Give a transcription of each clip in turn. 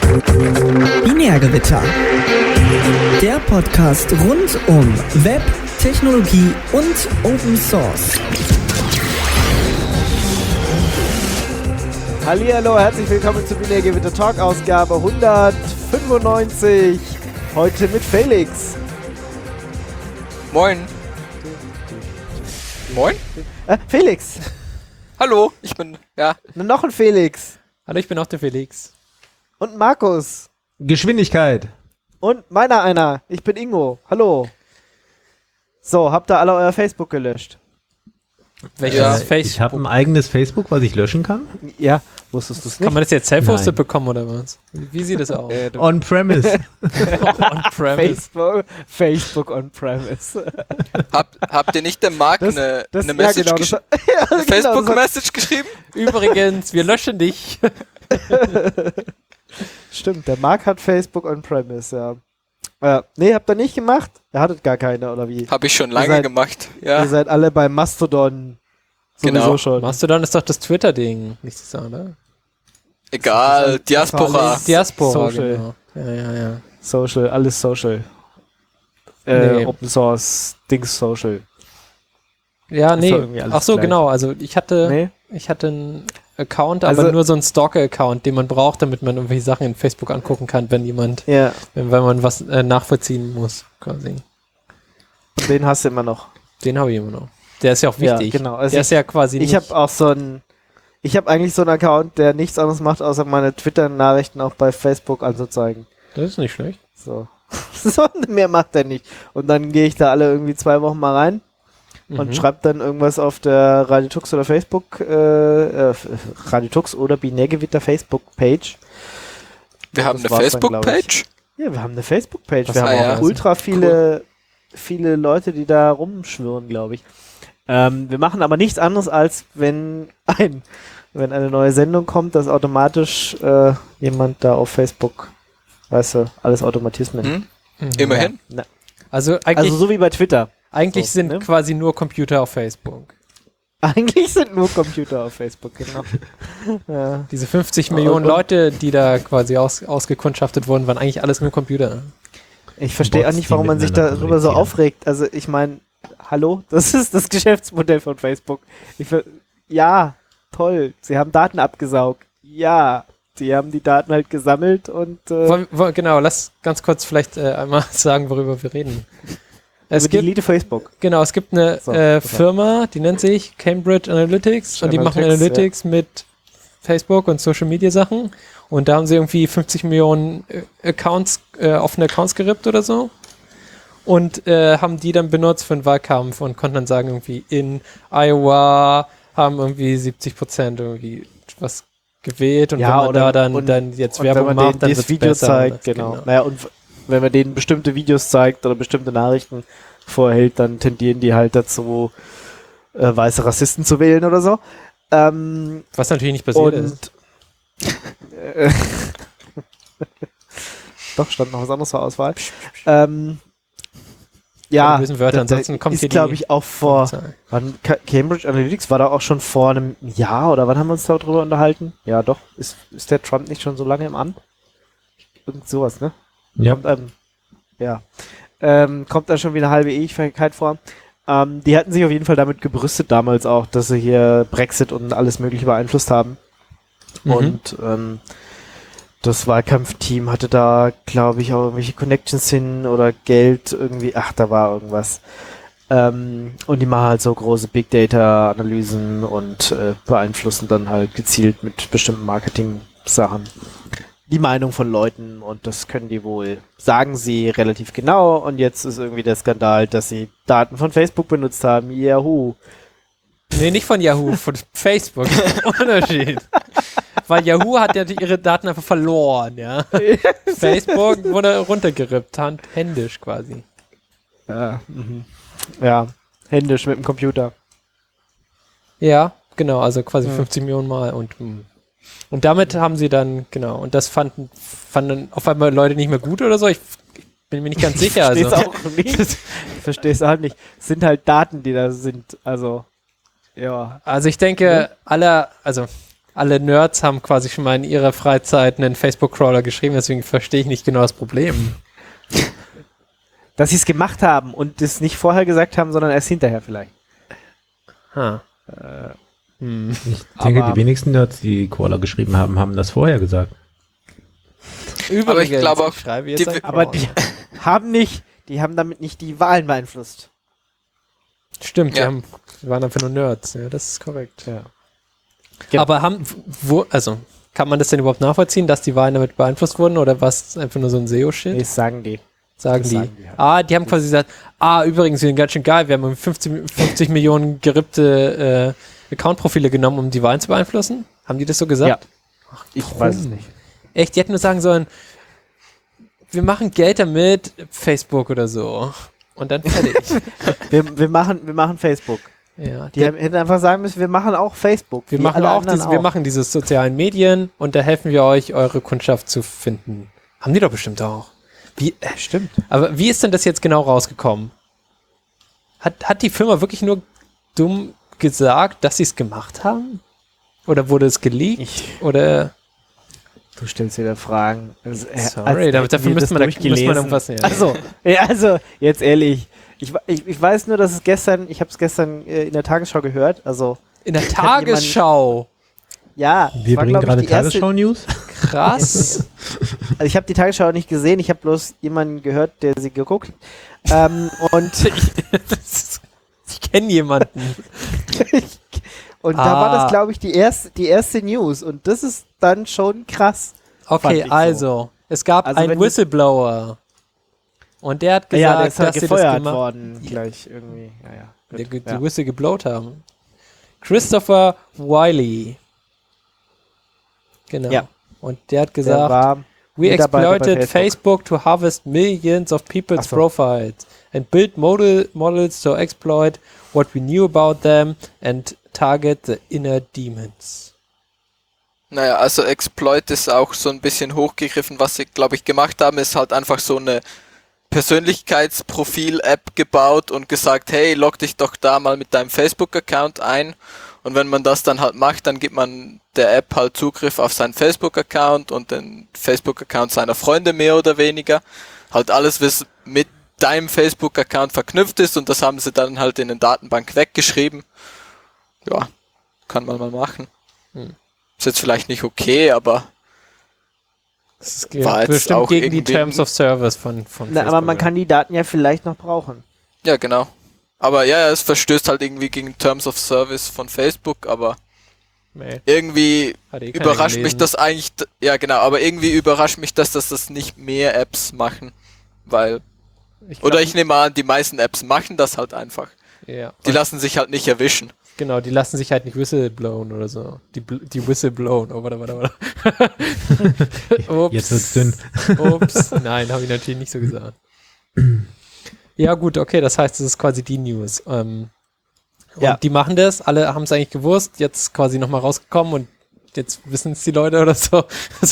Binärgewitter. Der Podcast rund um Web, Technologie und Open Source. Hallihallo, herzlich willkommen zu Binärgewitter Talk Ausgabe 195. Heute mit Felix. Moin. Moin? Felix. Hallo, ich bin, ja. Noch ein Felix. Hallo, ich bin auch der Felix. Und Markus. Geschwindigkeit. Und meiner einer. Ich bin Ingo. Hallo. So, habt ihr alle euer Facebook gelöscht? Welches Ja. Facebook? Ich habe ein eigenes Facebook, was ich löschen kann. Ja, wusstest du es Kann nicht? man das jetzt self-hosted Nein. bekommen oder was? Wie sieht das aus? On-Premise. On-premise. Facebook on-premise. Habt ihr nicht dem Marc eine Message ja, geschrieben? genau, Eine Facebook-Message geschrieben? Übrigens, wir löschen dich. Stimmt, der Marc hat Facebook on-premise, ja. Nee, habt ihr nicht gemacht? Ihr hattet gar keine, oder wie? Habe ich schon lange seid- gemacht. Ihr Ja. seid alle bei Mastodon sowieso Genau. schon. Mastodon ist doch das Twitter-Ding, nicht so, oder? Egal, Diaspora. Diaspora, Social. genau. Ja. Social, alles Social. Nee. Open Source, Dings Social. Ja, Ist nee. doch irgendwie alles Ach so, gleich. genau. Also ich hatte Nee? einen Account, aber Also- nur so einen Stalker-Account, den man braucht, damit man irgendwelche Sachen in Facebook angucken kann, wenn Ja, wenn man was nachvollziehen muss, quasi. und den hast du immer noch. Den habe ich immer noch. Der ist ja auch wichtig. Ja, genau. Also der ist ja quasi Ich habe auch ich habe eigentlich so einen Account, der nichts anderes macht, außer meine Twitter-Nachrichten auch bei Facebook anzuzeigen. Das ist nicht schlecht. So. So, mehr macht er nicht. Und dann gehe ich da alle irgendwie 2 Wochen mal rein und schreibe dann irgendwas auf der Radiotux oder Facebook, Radiotux oder Binärgewitter Facebook-Page. Wir haben Das eine war's dann, glaub ich. Facebook-Page. Ja, wir haben eine Facebook-Page. Was Wir haben ja. auch ultra viele Leute, die da rumschwirren, glaube ich. Wir machen aber nichts anderes, als wenn eine neue Sendung kommt, dass automatisch jemand da auf Facebook, weißt du, alles Automatismen. Hm? Immerhin. Ja. Also eigentlich, Also so wie bei Twitter. eigentlich so, sind ne? quasi nur Computer auf Facebook. Eigentlich sind nur Computer auf Facebook, genau. Ja. Diese 50 Millionen und- Leute, die da quasi ausgekundschaftet wurden, waren eigentlich alles nur Computer. Ich verstehe auch Bots, nicht, die warum man sich miteinander darüber so kommunizieren. aufregt. Also ich meine, hallo, das ist das Geschäftsmodell von Facebook. Ja, toll, sie haben Daten abgesaugt. Ja, sie haben die Daten halt gesammelt und Genau, lass ganz kurz vielleicht einmal sagen, worüber wir reden. Es über die gibt, Elite Facebook. genau, es gibt eine So, pass auf. Firma, die nennt sich Cambridge Analytics und die machen Analytics, Analytics mit Facebook und Social Media Sachen und da haben sie irgendwie 50 Millionen offene Accounts gerippt oder so und haben die dann benutzt für den Wahlkampf und konnten dann sagen, irgendwie in Iowa haben irgendwie 70% irgendwie was gewählt und Ja, wenn man oder- da und- dann jetzt Und Werbung wenn man macht, denen dann das wird's Video besser. zeigt, genau. Naja, und wenn man denen bestimmte Videos zeigt oder bestimmte Nachrichten vorhält, dann tendieren die halt dazu, weiße Rassisten zu wählen oder so. Was natürlich nicht passiert ist. äh, Doch, stand noch was anderes zur Auswahl. Ja, Keine bösen Wörter, ansonsten kommt ist, hier glaube die ich, auch vor, Cambridge Analytics war da auch schon vor einem Jahr, oder wann haben wir uns darüber unterhalten? Ja, doch. Ist der Trump nicht schon so lange im Amt? Irgend sowas, ne? Ja. Kommt da schon wie eine halbe Ewigkeit vor. Die hatten sich auf jeden Fall damit gebrüstet damals auch, dass sie hier Brexit und alles mögliche beeinflusst haben. Mhm. Und das Wahlkampfteam hatte da, glaube ich, auch irgendwelche Connections hin oder Geld irgendwie. Ach, da war irgendwas. Und die machen halt so große Big Data Analysen und beeinflussen dann halt gezielt mit bestimmten Marketing-Sachen die Meinung von Leuten und das können die wohl, sagen sie relativ genau und jetzt ist irgendwie der Skandal, dass sie Daten von Facebook benutzt haben. Yahoo! Nee, nicht von Yahoo, von Facebook. Unterschied. Weil Yahoo hat ja ihre Daten einfach verloren, ja. Facebook wurde runtergerippt, händisch quasi. Ja, ja, händisch mit dem Computer. Ja, genau, also quasi 50 Millionen Mal und damit haben sie dann, genau, und das fanden auf einmal Leute nicht mehr gut oder so. Ich bin mir nicht ganz sicher. Ich Also. verstehe es auch nicht. Ich verstehe es halt nicht. Es sind halt Daten, die da sind. Also, ja. Also ich denke, alle alle Nerds haben quasi schon mal in ihrer Freizeit einen Facebook-Crawler geschrieben, deswegen verstehe ich nicht genau das Problem. Dass sie es gemacht haben und es nicht vorher gesagt haben, sondern erst hinterher vielleicht. Ich denke, Aber- die wenigsten Nerds, die Crawler geschrieben haben, haben das vorher gesagt. Übrigens, Aber ich glaube auch, schreibe jetzt die- einen Aber Crawler. die haben damit nicht die Wahlen beeinflusst. Stimmt, Ja. die waren einfach nur Nerds. Ja, das ist korrekt. Ja. Genau. Aber kann man das denn überhaupt nachvollziehen, dass die Wahlen damit beeinflusst wurden oder war es einfach nur so ein SEO-Shit? Das sagen die. Sagen das die. sagen die halt. Die haben quasi gesagt, übrigens, wir sind ganz schön geil, wir haben 50 Millionen gerippte Account-Profile genommen, um die Wahlen zu beeinflussen. Haben die das so gesagt? Ja. Ich weiß es nicht. Echt, die hätten nur sagen sollen, wir machen Geld damit, Facebook oder so. Und dann fertig. Wir machen Facebook. Ja, Die hätten einfach sagen müssen, wir machen auch Facebook. wir wie machen alle auch anderen wir machen diese sozialen Medien und da helfen wir euch, eure Kundschaft zu finden. Haben die doch bestimmt auch. Stimmt. Aber wie ist denn das jetzt genau rausgekommen? Hat die Firma wirklich nur dumm gesagt, dass sie es gemacht haben? Oder wurde es geleakt? Oder Du stellst dir da Fragen. Also, sorry, dafür müsste man irgendwas. Ja. Also, jetzt ehrlich. Ich weiß nur, dass ich habe es gestern in der Tagesschau gehört. Also, In der Tagesschau. ja. Wir war, bringen glaub ich, gerade die erste- Tagesschau-News. Krass. Also ich habe die Tagesschau nicht gesehen, ich habe bloß jemanden gehört, der sie geguckt. Und Ich kenne jemanden. da war das, glaube ich, die erste News. Und das ist dann schon krass. Fand Okay, ich so. also, es gab Also einen wenn du- Whistleblower. Und der hat gesagt, Ja, der ist halt dass sie das gefeuert gemacht worden. Gleich irgendwie. Ja. die Gut, ja. Whistle geblowt haben. Christopher Wiley. Genau. Ja. Und der hat Der gesagt, war we Mitarbeiter bei exploited Facebook to harvest millions of people's Ach so. profiles and build models to exploit what we knew about them and target the inner demons. Naja, also Exploit ist auch so ein bisschen hochgegriffen. Was sie, glaube ich, gemacht haben, ist halt einfach so eine Persönlichkeitsprofil-App gebaut und gesagt, hey, log dich doch da mal mit deinem Facebook-Account ein. Und wenn man das dann halt macht, dann gibt man der App halt Zugriff auf seinen Facebook-Account und den Facebook-Account seiner Freunde mehr oder weniger. Halt alles, was mit deinem Facebook-Account verknüpft ist, und das haben sie dann halt in den Datenbank weggeschrieben. Ja, kann man mal machen. Ist jetzt vielleicht nicht okay, aber Das War jetzt bestimmt auch gegen die irgendwie- Terms of Service von Na, Facebook. aber man kann die Daten ja vielleicht noch brauchen. ja, genau. Aber ja, es verstößt halt irgendwie gegen Terms of Service von Facebook, aber Nee, irgendwie hat eh keiner überrascht mich gelesen. das eigentlich, ja genau, aber irgendwie überrascht mich das, dass das nicht mehr Apps machen, weil, Ich oder glaub, ich nehme an, die meisten Apps machen das halt einfach. ja. Die lassen sich halt nicht erwischen. Genau, die lassen sich halt nicht whistleblown oder so. Die whistleblown. Oh, warte. Ups. Jetzt wird's dünn. Ups. Nein, habe ich natürlich nicht so gesagt. Ja gut, okay, das heißt, das ist quasi die News. Und Ja. die machen das, alle haben es eigentlich gewusst, jetzt quasi nochmal rausgekommen und jetzt wissen es die Leute oder so.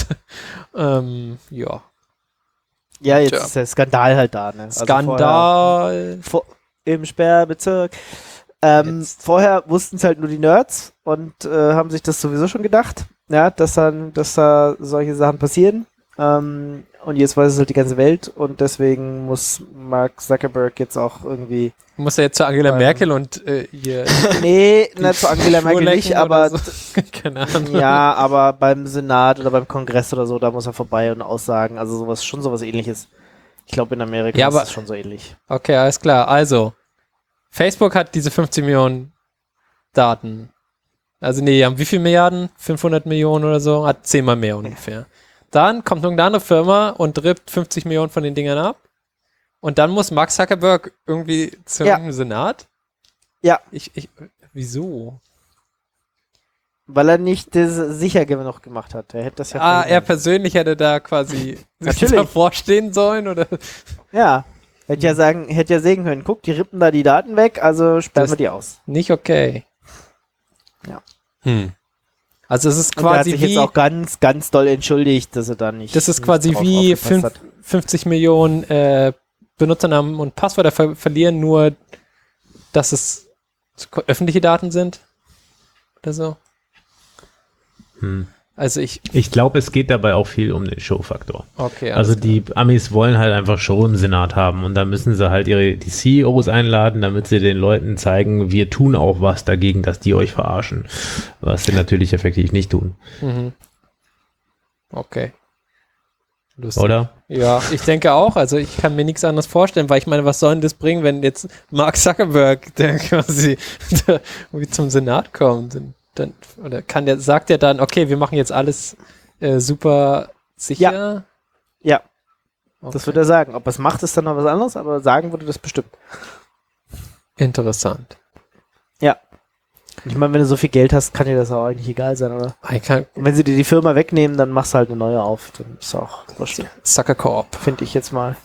Ja. Ja, jetzt Tja. ist der Skandal halt da. Ne? Also Skandal. Im Sperrbezirk. Jetzt. Vorher wussten es halt nur die Nerds und haben sich das sowieso schon gedacht, ja, dass da solche Sachen passieren. Und jetzt weiß es halt die ganze Welt und deswegen muss Mark Zuckerberg jetzt auch irgendwie. Muss er jetzt zu Angela Merkel und hier Nee, nicht zu Angela Merkel Spur nicht, lecken aber oder so. Keine Ahnung. ja, aber beim Senat oder beim Kongress oder so, da muss er vorbei und aussagen. Also sowas ähnliches. Ich glaube in Amerika Ja, ist aber- es schon so ähnlich. Okay, alles klar. Also, Facebook hat diese 50 Millionen Daten. Also nee, die haben wie viel Milliarden? 500 Millionen oder so? Hat 10-mal mehr ungefähr. Dann kommt irgendeine andere Firma und rippt 50 Millionen von den Dingern ab. Und dann muss Mark Zuckerberg irgendwie zum Ja. Senat? Ja. Wieso? Weil er nicht das sicher genug gemacht hat. Er hätte das ja Er verhindert. persönlich hätte da quasi Natürlich. davor stehen sollen, oder? Ja. Hätte ja sehen können, guck, die rippen da die Daten weg, also sperren Das- wir die aus. Nicht okay. Ja. Also es ist Und er hat quasi sich wie... jetzt auch ganz, ganz doll entschuldigt, dass er da nicht. Das ist nicht quasi drauf wie aufgepasst hat. 50 Millionen Benutzernamen und Passwörter verlieren, nur dass es öffentliche Daten sind. Oder so. Also ich glaube, es geht dabei auch viel um den Show-Faktor. okay, Also alles die Amis wollen halt einfach Show im Senat haben und da müssen sie halt die CEOs einladen, damit sie den Leuten zeigen, wir tun auch was dagegen, dass die euch verarschen. Was sie natürlich effektiv nicht tun. klar. Okay. Lustig. Oder? Ja, ich denke auch. Also ich kann mir nichts anderes vorstellen, weil ich meine, was soll denn das bringen, wenn jetzt Mark Zuckerberg, der quasi irgendwie zum Senat kommt, und dann, oder sagt er dann, okay, wir machen jetzt alles super sicher? Ja, Okay. das würde er sagen. Ob er es macht, ist dann noch was anderes, aber sagen würde das bestimmt. Interessant. Ja. Ich meine, wenn du so viel Geld hast, kann dir das auch eigentlich egal sein, oder? Ich kann, Und wenn sie dir die Firma wegnehmen, dann machst du halt eine neue auf. Dann ist auch wurscht. Sucker Corp. Finde ich jetzt mal.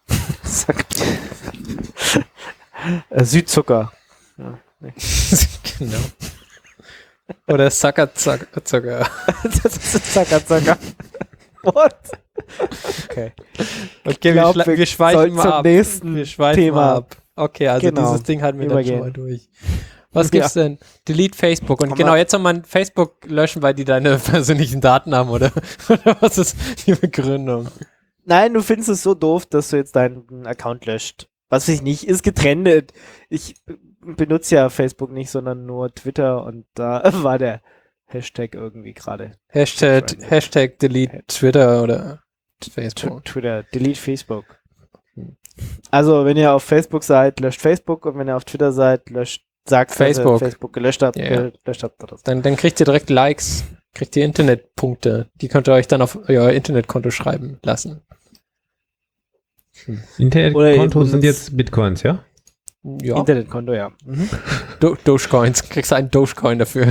Südzucker. Ja, nee. Genau. Oder Sucker Zucker. Das ist Zucker. What? Okay. Okay, glaub, wir schweifen sollten mal zum ab. nächsten Wir schweifen Thema. mal ab. Okay, also Genau. dieses Ding hatten wir dann schon Übergehen. mal durch. Was gibt's denn? Delete Facebook. Und Komm genau, mal. jetzt soll man Facebook löschen, weil die deine persönlichen Daten haben, oder? Oder was ist die Begründung? Nein, du findest es so doof, dass du jetzt deinen Account löscht. Was weiß ich nicht, ist getrennt. Ich benutze ja Facebook nicht, sondern nur Twitter und da war der Hashtag irgendwie gerade. Hashtag Delete Twitter oder Facebook. Twitter, delete Facebook. Also, wenn ihr auf Facebook seid, löscht Facebook und wenn ihr auf Twitter seid, sagt, dass Facebook. ihr Facebook gelöscht habt, Ja. gelöscht habt oder so. Dann kriegt ihr direkt Likes, kriegt ihr Internetpunkte. Die könnt ihr euch dann auf euer Internetkonto schreiben lassen. Oder Internetkonto eben sind das- jetzt Bitcoins, ja? Ja, Internetkonto, ja. Mhm. Dogecoins. Kriegst du einen Dogecoin dafür.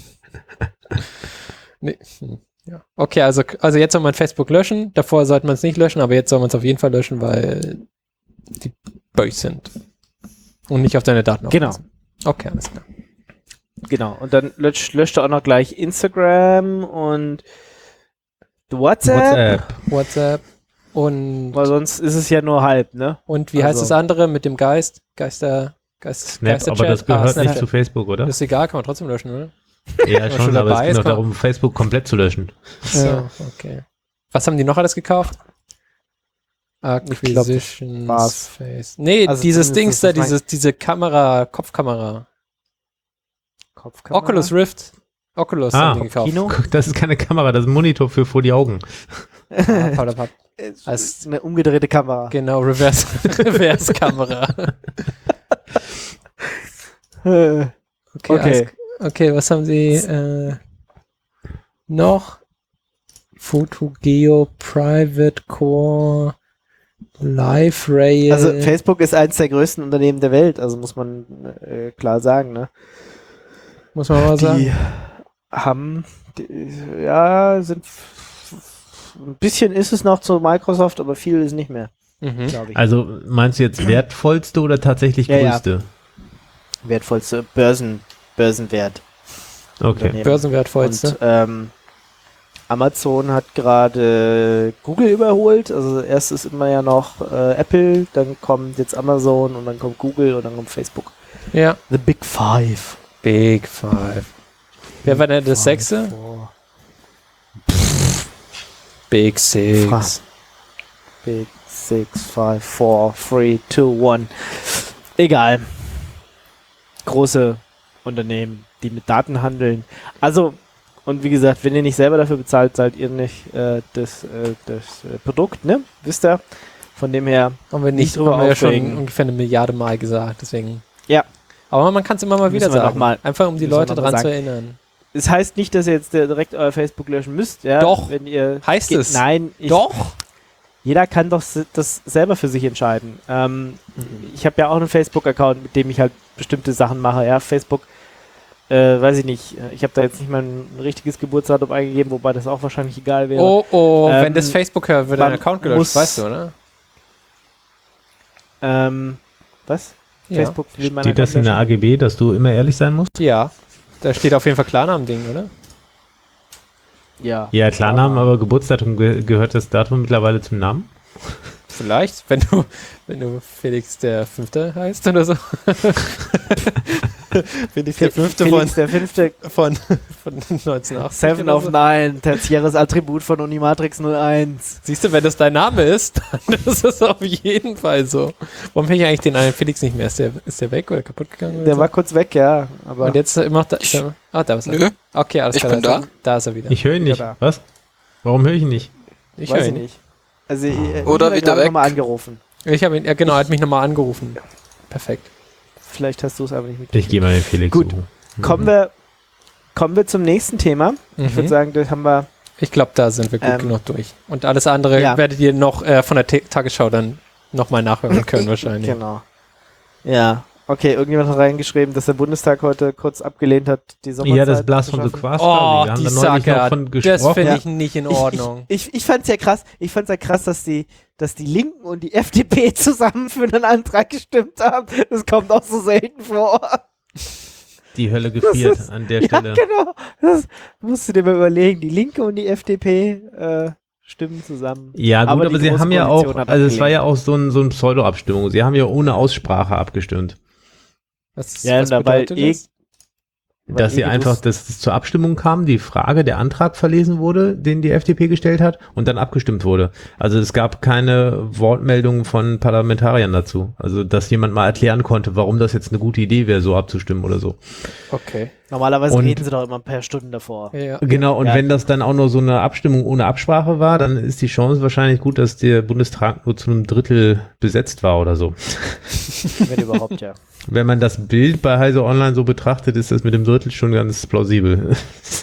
Nee. Ja. Okay, also jetzt soll man Facebook löschen. Davor sollte man es nicht löschen, aber jetzt soll man es auf jeden Fall löschen, weil die böse sind. Und nicht auf deine Daten Genau. aufpassen. Okay, alles klar. Genau. Und dann löscht er auch noch gleich Instagram und WhatsApp. WhatsApp und Weil sonst ist es ja nur halb, ne? wie heißt also- das andere mit dem Geist? Snap, Geisterchat? aber das gehört nicht Snapchat. zu Facebook, oder? Das ist egal, kann man trotzdem löschen, oder? Ja, man schon, schon aber dabei es ist, geht noch kann- darum, Facebook komplett zu löschen. So, okay. Was haben die noch alles gekauft? Acquisitions war's. Face. Nee, Also dieses zumindest Dings da, das mein- diese Kamera, Kopfkamera. Kopfkamera. Oculus Rift. Oculus haben die gekauft. Kino. Das ist keine Kamera, das ist ein Monitor für vor die Augen. Papp. Es Als- ist eine umgedrehte Kamera. Genau, Reverse-Kamera. Okay. Okay, was haben sie noch? Photogeo, Private Core, Live Rail. Also Facebook ist eines der größten Unternehmen der Welt, also muss man klar sagen, ne? muss man mal sagen. Die haben, sind ein bisschen ist es noch zu Microsoft, aber viel ist nicht mehr, Mhm. glaube ich. Also meinst du jetzt wertvollste oder tatsächlich Ja, ja. größte? Wertvollste Börsenwert. Okay. Unternehmen. Börsenwertvollste. Und Amazon hat gerade Google überholt. Also erst ist immer ja noch Apple, dann kommt jetzt Amazon und dann kommt Google und dann kommt Facebook. Ja. The Big Five. Big Five. Wer war denn das Sechste? Big Six. Big 6, 5, 4, 3, 2, 1. Egal. Große Unternehmen, die mit Daten handeln. Also, und wie gesagt, wenn ihr nicht selber dafür bezahlt, zahlt ihr nicht das Produkt, ne? Wisst ihr? Von dem her, Haben wir Nicht drüber haben wir ja schon aufregen. ungefähr 1 Milliarde Mal gesagt, deswegen. Ja. Aber man kann es immer mal wieder Müssen wir sagen. noch mal- Einfach um die müssen wir Leute noch mal dran zu sagen. erinnern. es heißt nicht, dass ihr jetzt direkt euer Facebook löschen müsst, ja? Doch. Wenn ihr Heißt es. Nein, Doch. Jeder kann doch das selber für sich entscheiden. Ich habe ja auch einen Facebook-Account, mit dem ich halt bestimmte Sachen mache. Ja, Facebook, weiß ich nicht. Ich habe da jetzt nicht mal ein richtiges Geburtsdatum eingegeben, wobei das auch wahrscheinlich egal wäre. Oh, wenn Ähm, das Facebook hört, wird dein man Account gelöscht, muss- weißt du, oder? Was? Ja. Facebook will meinen Steht das in Account der löschen? AGB, dass du immer ehrlich sein musst? Ja. Da steht auf jeden Fall Klarnamen-Ding, oder? Ja. Ja, Klarnamen, aber Geburtsdatum gehört das Datum mittlerweile zum Namen? Vielleicht, wenn du Felix der Fünfte heißt oder so. Bin ich der fünfte Felix, der fünfte von 1980. 7 of 9, tertiäres Attribut von Unimatrix 01. Siehst du, wenn das dein Name ist, dann ist es auf jeden Fall so. Warum finde ich eigentlich den einen Felix nicht mehr? Ist der weg oder kaputt gegangen? Oder Der so? war kurz weg, ja. Aber Und jetzt macht er. Da ist er. Nö. Okay, alles Ich klar. bin da. Da ist er wieder. Ich höre ihn nicht. Ja, da. Was? Warum höre ich ihn nicht? Ich weiß höre ich ihn. nicht. Also, Oder wieder weg. nochmal angerufen. Ich habe ihn, ja genau, er hat mich nochmal angerufen. Perfekt. Vielleicht hast du es aber nicht mitgekriegt. Ich gehe mal den Felix Gut. suchen. Kommen wir zum nächsten Thema. Ich würde sagen, das haben wir. Ich glaube, da sind wir gut genug durch. Und alles andere Ja. werdet ihr noch von der Tagesschau dann nochmal nachhören können wahrscheinlich. Genau. Ja. Okay, irgendjemand hat reingeschrieben, dass der Bundestag heute kurz abgelehnt hat, die Sommerzeit. Ja, das Blast von the abzuschaffen. Quast. Oh, wir haben die da neulich noch Sache, von das gesprochen. finde Ja. ich nicht in Ordnung. Ich fand's ja krass. Ich fand's ja krass, dass die Linken und die FDP zusammen für einen Antrag gestimmt haben. Das kommt auch so selten vor. Die Hölle gefriert ist- an der Ja, Stelle. genau. Das musst du dir mal überlegen. Die Linke und die FDP stimmen zusammen. Ja, gut, aber die sie Große haben ja Koalition auch, hat also es war abgelehnt. ja auch so ein Pseudo-Abstimmung. Sie haben ja ohne Aussprache abgestimmt. Was, Ja, was dabei bedeutet das? Dass sie einfach, dass es zur Abstimmung kam, die Frage, der Antrag verlesen wurde, den die FDP gestellt hat und dann abgestimmt wurde. Also es gab keine Wortmeldungen von Parlamentariern dazu. Also dass jemand mal erklären konnte, warum das jetzt eine gute Idee wäre, so abzustimmen oder so. Okay. Normalerweise Und- reden sie doch immer ein paar Stunden davor. Ja. Genau, und Ja. wenn das dann auch nur so eine Abstimmung ohne Absprache war, dann ist die Chance wahrscheinlich gut, dass der Bundestag nur zu einem Drittel besetzt war oder so. Wenn überhaupt, ja. Wenn man das Bild bei Heise Online so betrachtet, ist das mit dem Drittel schon ganz plausibel.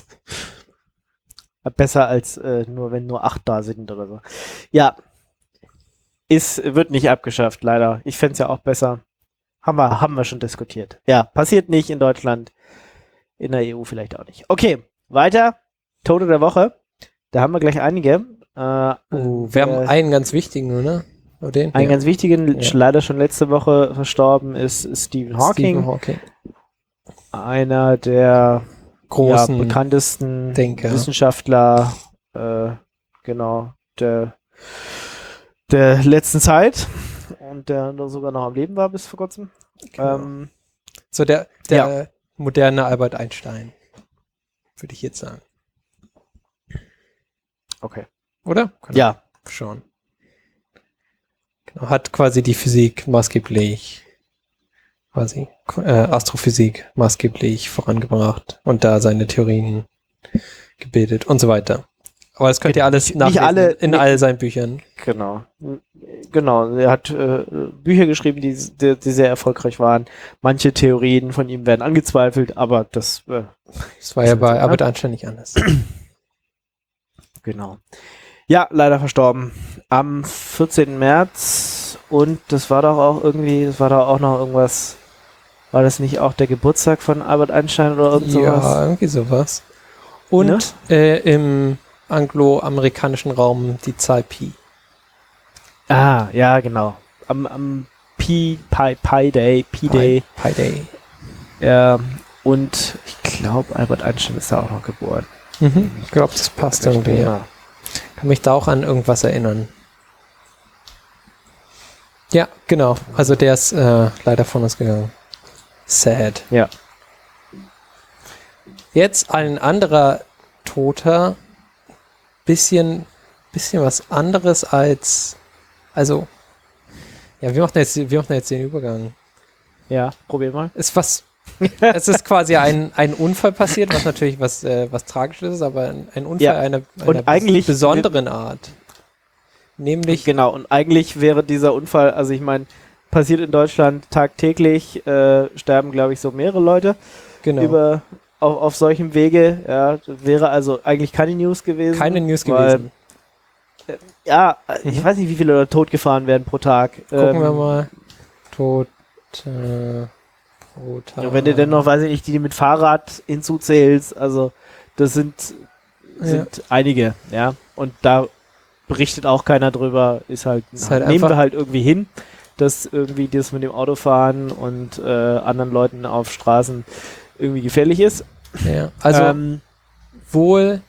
Besser als wenn nur 8 da sind oder so. Ja. Wird nicht abgeschafft, leider. Ich fände es ja auch besser. Haben wir schon diskutiert. Ja, passiert nicht in Deutschland. In der EU vielleicht auch nicht. Okay, weiter. Tote der Woche. Da haben wir gleich einige. Wir haben einen ganz wichtigen, oder? Oder den? Einen Ja. ganz wichtigen, Ja. leider schon letzte Woche verstorben, ist Stephen Hawking. Stephen Hawking. Einer der Großen bekanntesten Denker. Wissenschaftler genau, der letzten Zeit und der sogar noch am Leben war bis vor kurzem. Genau. So der ja. moderne Albert Einstein, würde ich jetzt sagen. Okay. Oder? Ja. Schon. Genau, hat quasi die Physik maßgeblich, Astrophysik maßgeblich vorangebracht und da seine Theorien gebildet und so weiter. Aber das könnt ihr alles nachlesen in all seinen Büchern. Genau. Genau. Er hat Bücher geschrieben, die sehr erfolgreich waren. Manche Theorien von ihm werden angezweifelt, aber das Das war ja bei Albert Einstein nicht anders. genau. Ja, leider verstorben. Am 14. März und das war doch auch noch irgendwas, war das nicht auch der Geburtstag von Albert Einstein oder irgend sowas? Ja, irgendwie sowas. Und im angloamerikanischen Raum die Zahl Pi. Ah, ja, genau. Am Pi Day. Pi Day. Ja, und ich glaube, Albert Einstein ist da auch noch geboren. Ich glaube, das passt irgendwie. Ja. Kann mich da auch an irgendwas erinnern. Ja, genau. Also der ist leider von uns gegangen. Sad. Ja. Jetzt ein anderer Toter. Bisschen was anderes als. Also. Ja, wir machen jetzt den Übergang. Ja, probier mal. Es ist quasi ein Unfall passiert, was natürlich was Tragisches ist, aber ein Unfall Ja. einer Und eigentlich besonderen Art. Nämlich, Genau, und eigentlich wäre dieser Unfall, also ich meine, passiert in Deutschland tagtäglich, sterben, glaube ich, so mehrere Leute genau, auf solchem Wege. Ja, wäre also eigentlich keine News gewesen. keine News weil, gewesen. Ja, ich weiß nicht, wie viele Leute totgefahren werden pro Tag. Gucken wir mal. Tot. Pro Tag. Ja, wenn du denn noch, weiß ich nicht, die mit Fahrrad hinzuzählst, also das sind einige, ja. Und da berichtet auch keiner drüber, ist halt nehmen einfach- wir halt irgendwie hin, dass irgendwie das mit dem Autofahren und anderen Leuten auf Straßen irgendwie gefährlich ist. Ja, also wohl.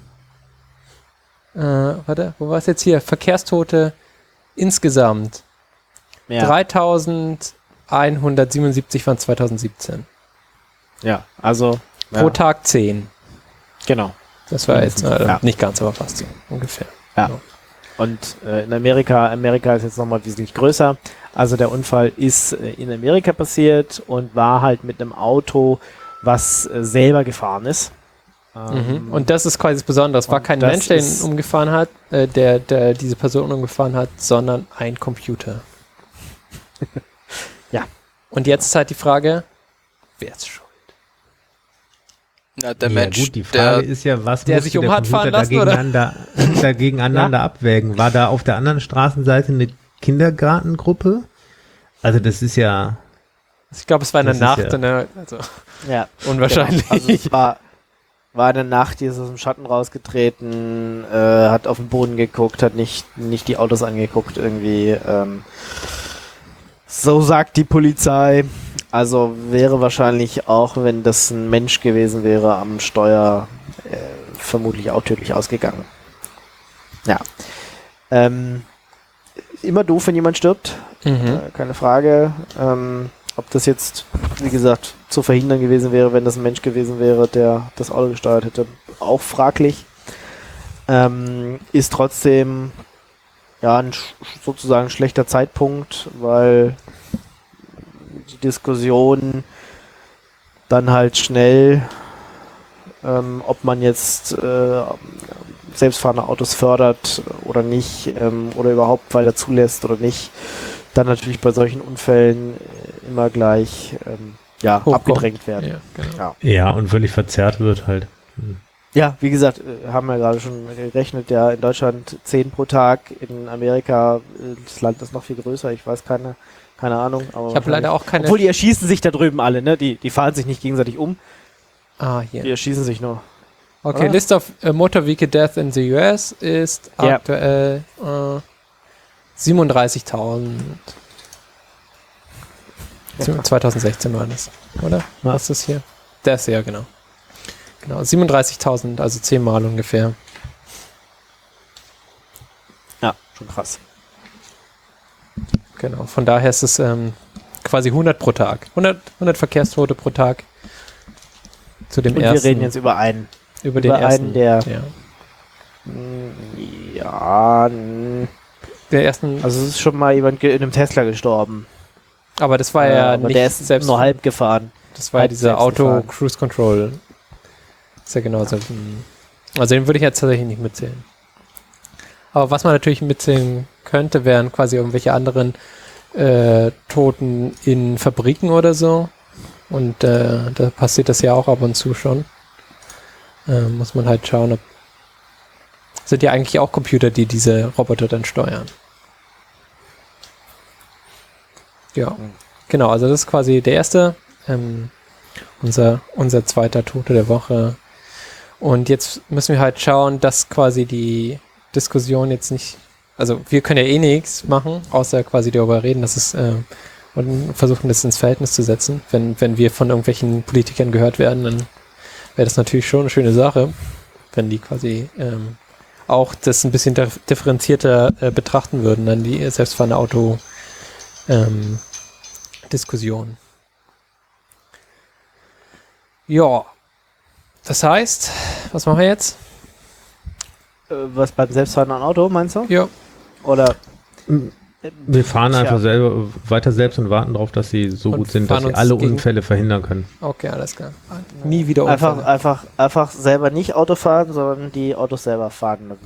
Warte, wo war es jetzt hier? Verkehrstote insgesamt. ja. 3177 waren 2017. Ja, also Pro Tag 10. genau. Das war jetzt Ja. nicht ganz, aber fast so ungefähr. Ja. Genau. Und in Amerika ist jetzt nochmal wesentlich größer. Also der Unfall ist in Amerika passiert und war halt mit einem Auto, was selber gefahren ist. Und das ist quasi das Besondere. Es war und kein das Mensch, der ihn ist- umgefahren hat, der diese Person umgefahren hat, sondern ein Computer. Ja. Und jetzt ist halt die Frage, wer ist schuld? Ja, der Ja, Mensch, gut, die Frage der, ist ja, was der musste sich der hat fahren Computer lassen, dagegen aneinander abwägen? War da auf der anderen Straßenseite eine Kindergartengruppe? Also das ist ja... Ich glaube, es war in der Das Nacht, ist ja- ne? Also Ja. unwahrscheinlich. Genau. Also es war eine Nacht, die ist aus dem Schatten rausgetreten, hat auf den Boden geguckt, hat nicht die Autos angeguckt irgendwie. So sagt die Polizei. Also wäre wahrscheinlich auch, wenn das ein Mensch gewesen wäre am Steuer, vermutlich auch tödlich ausgegangen. Ja. Immer doof, wenn jemand stirbt. Keine Frage. Ob das jetzt, wie gesagt, zu verhindern gewesen wäre, wenn das ein Mensch gewesen wäre, der das Auto gesteuert hätte, auch fraglich. Ist trotzdem ja ein sozusagen schlechter Zeitpunkt, weil die Diskussion dann halt schnell, ob man jetzt selbstfahrende Autos fördert oder nicht, oder überhaupt weiter zulässt oder nicht, dann natürlich bei solchen Unfällen immer gleich Hochkommt. abgedrängt werden. Ja, genau. Ja. Ja, und völlig verzerrt wird halt. Ja, wie gesagt, haben wir gerade schon gerechnet, ja, in Deutschland 10 pro Tag, in Amerika, das Land ist noch viel größer, ich weiß keine Ahnung. Aber Ich habe leider auch keine... obwohl die erschießen sich da drüben alle, ne? Die fahren sich nicht gegenseitig um, die hier. erschießen sich nur. Okay, oder? List of Motor Vehicle Death in the US ist Ja. aktuell 37.000. 2016 war das, oder? Ja. Was ist das hier? Das, ja, genau. Genau, 37.000, also 10-mal ungefähr. Ja, schon krass. Genau, von daher ist es quasi 100 pro Tag. 100 Verkehrstote pro Tag. Zu dem Und ersten. wir reden jetzt über einen. über den über ersten. einen, der- Ja. Der ersten, Also es ist schon mal jemand in einem Tesla gestorben. aber das war ja aber nicht der ist selbst. nur halb gefahren. Das war ja halb dieser selbst Auto gefahren. Cruise Control. Ist ja genauso. Also den würde ich jetzt tatsächlich nicht mitzählen. Aber was man natürlich mitzählen könnte, wären quasi irgendwelche anderen Toten in Fabriken oder so. Und da passiert das ja auch ab und zu schon. Muss man halt schauen, ob sind ja eigentlich auch Computer, die diese Roboter dann steuern. Ja, genau, also das ist quasi der erste, unser zweiter Tote der Woche. Und jetzt müssen wir halt schauen, dass quasi die Diskussion jetzt nicht, also wir können ja eh nichts machen, außer quasi darüber reden, dass es und versuchen, das ins Verhältnis zu setzen. Wenn wir von irgendwelchen Politikern gehört werden, dann wäre das natürlich schon eine schöne Sache, wenn die quasi auch das ein bisschen differenzierter betrachten würden, dann die selbstfahrende Auto Diskussion. Ja, das heißt, was machen wir jetzt? Was beim selbstfahrenden Auto, meinst du? Ja, Oder? Wir fahren Tja. einfach weiter selbst und warten darauf, dass sie so Und gut sind, dass fahren sie uns alle gegen- Unfälle verhindern können. okay, alles klar. Nie wieder Unfälle. Einfach selber nicht Auto fahren, sondern die Autos selber fahren lassen.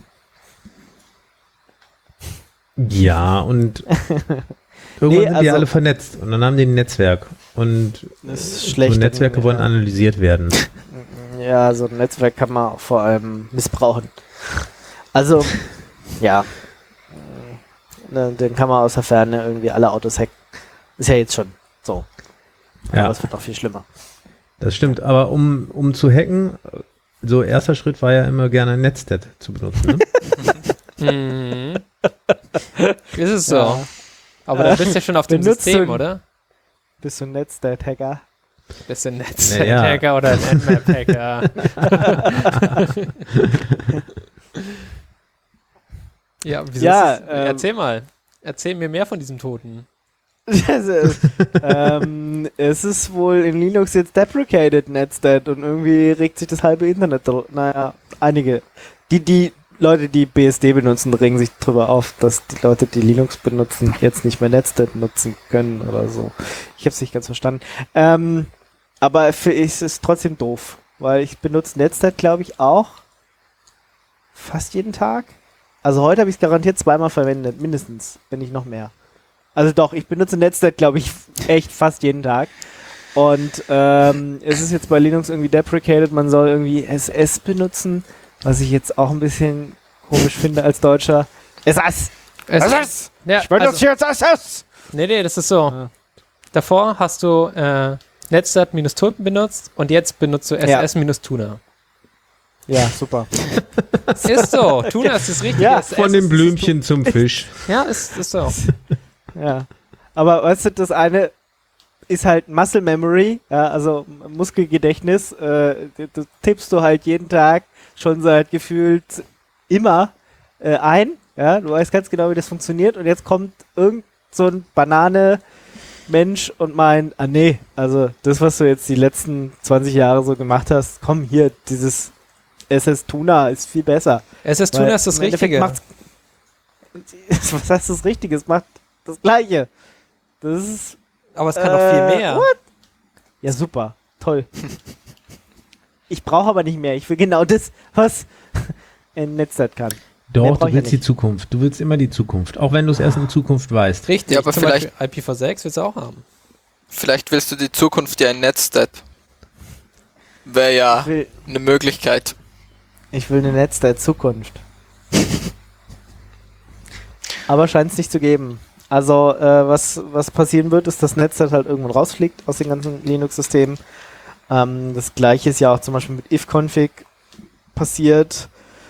Ja, und irgendwann Nee, sind die also- alle vernetzt und dann haben die ein Netzwerk und Das ist so schlecht. Netzwerke wollen analysiert werden. Ja, so ein Netzwerk kann man auch vor allem missbrauchen. Also, ja. Dann kann man aus der Ferne irgendwie alle Autos hacken. Ist ja jetzt schon so. Aber Ja, es wird noch viel schlimmer. das stimmt. Aber um zu hacken, so erster Schritt war ja immer gerne Netstat zu benutzen. Ne? Mhm. Ist es so. Ja. Aber da bist du ja schon auf dem Benutzt System, du- oder? Bist du Netzwerk-Hacker? Bist du ein Naja. Netzwerk-Hacker oder ein Nmap-Hacker? Ja, wieso Ja, ist das? Erzähl mal. Erzähl mir mehr von diesem Toten. Es ist wohl in Linux jetzt deprecated, Netstat, und irgendwie regt sich das halbe Internet, einige. Die Leute, die BSD benutzen, regen sich drüber auf, dass die Leute, die Linux benutzen, jetzt nicht mehr Netstat nutzen können oder so. Ich habe es nicht ganz verstanden. Aber für ich ist es trotzdem doof, weil ich benutze Netstat, glaube ich, auch fast jeden Tag. Also heute habe ich es garantiert zweimal verwendet, mindestens, wenn nicht noch mehr. Also doch, ich benutze Netstat, glaube ich, echt fast jeden Tag. Und es ist jetzt bei Linux irgendwie deprecated, man soll irgendwie SS benutzen, was ich jetzt auch ein bisschen komisch finde als Deutscher. SS! SS! Ja, Ich benutze jetzt SS! Nee, das ist so. Ja. Davor hast du Netstat-Tulpen benutzt und jetzt benutzt du SS-Tuna. Ja, super. Ist so. Tuna ist das Richtige. Ja, SS Von dem ist Blümchen zum Fisch. Ja, ist so. Ja. Aber weißt du, das eine ist halt Muscle Memory, ja, also Muskelgedächtnis. Das tippst du halt jeden Tag schon seit gefühlt immer ein. Ja, du weißt ganz genau, wie das funktioniert. Und jetzt kommt irgend so ein Banane-Mensch und meint, nee, also das, was du jetzt die letzten 20 Jahre so gemacht hast, komm hier, dieses SS-Tuna ist viel besser. SS-Tuna ist das Im Endeffekt Richtige. Was heißt das Richtige? Es macht das Gleiche. Das ist... Aber es kann doch viel mehr. What? Ja, super. Toll. Ich brauche aber nicht mehr. Ich will genau das, was ein Netstat kann. Mehr Doch, brauch du ich ja willst die nicht. Zukunft. Du willst immer die Zukunft. Auch wenn du es erst in Zukunft weißt. Richtig, Ja, aber zum vielleicht- Beispiel IPv6 willst du auch haben. Vielleicht willst du die Zukunft ja in Netstat. Wäre ja eine Möglichkeit. Ich will eine Netstat-Zukunft. Aber scheint es nicht zu geben. Also, was passieren wird, ist, dass Netstat halt irgendwann rausfliegt aus den ganzen Linux-Systemen. Das gleiche ist ja auch zum Beispiel mit ifconfig passiert.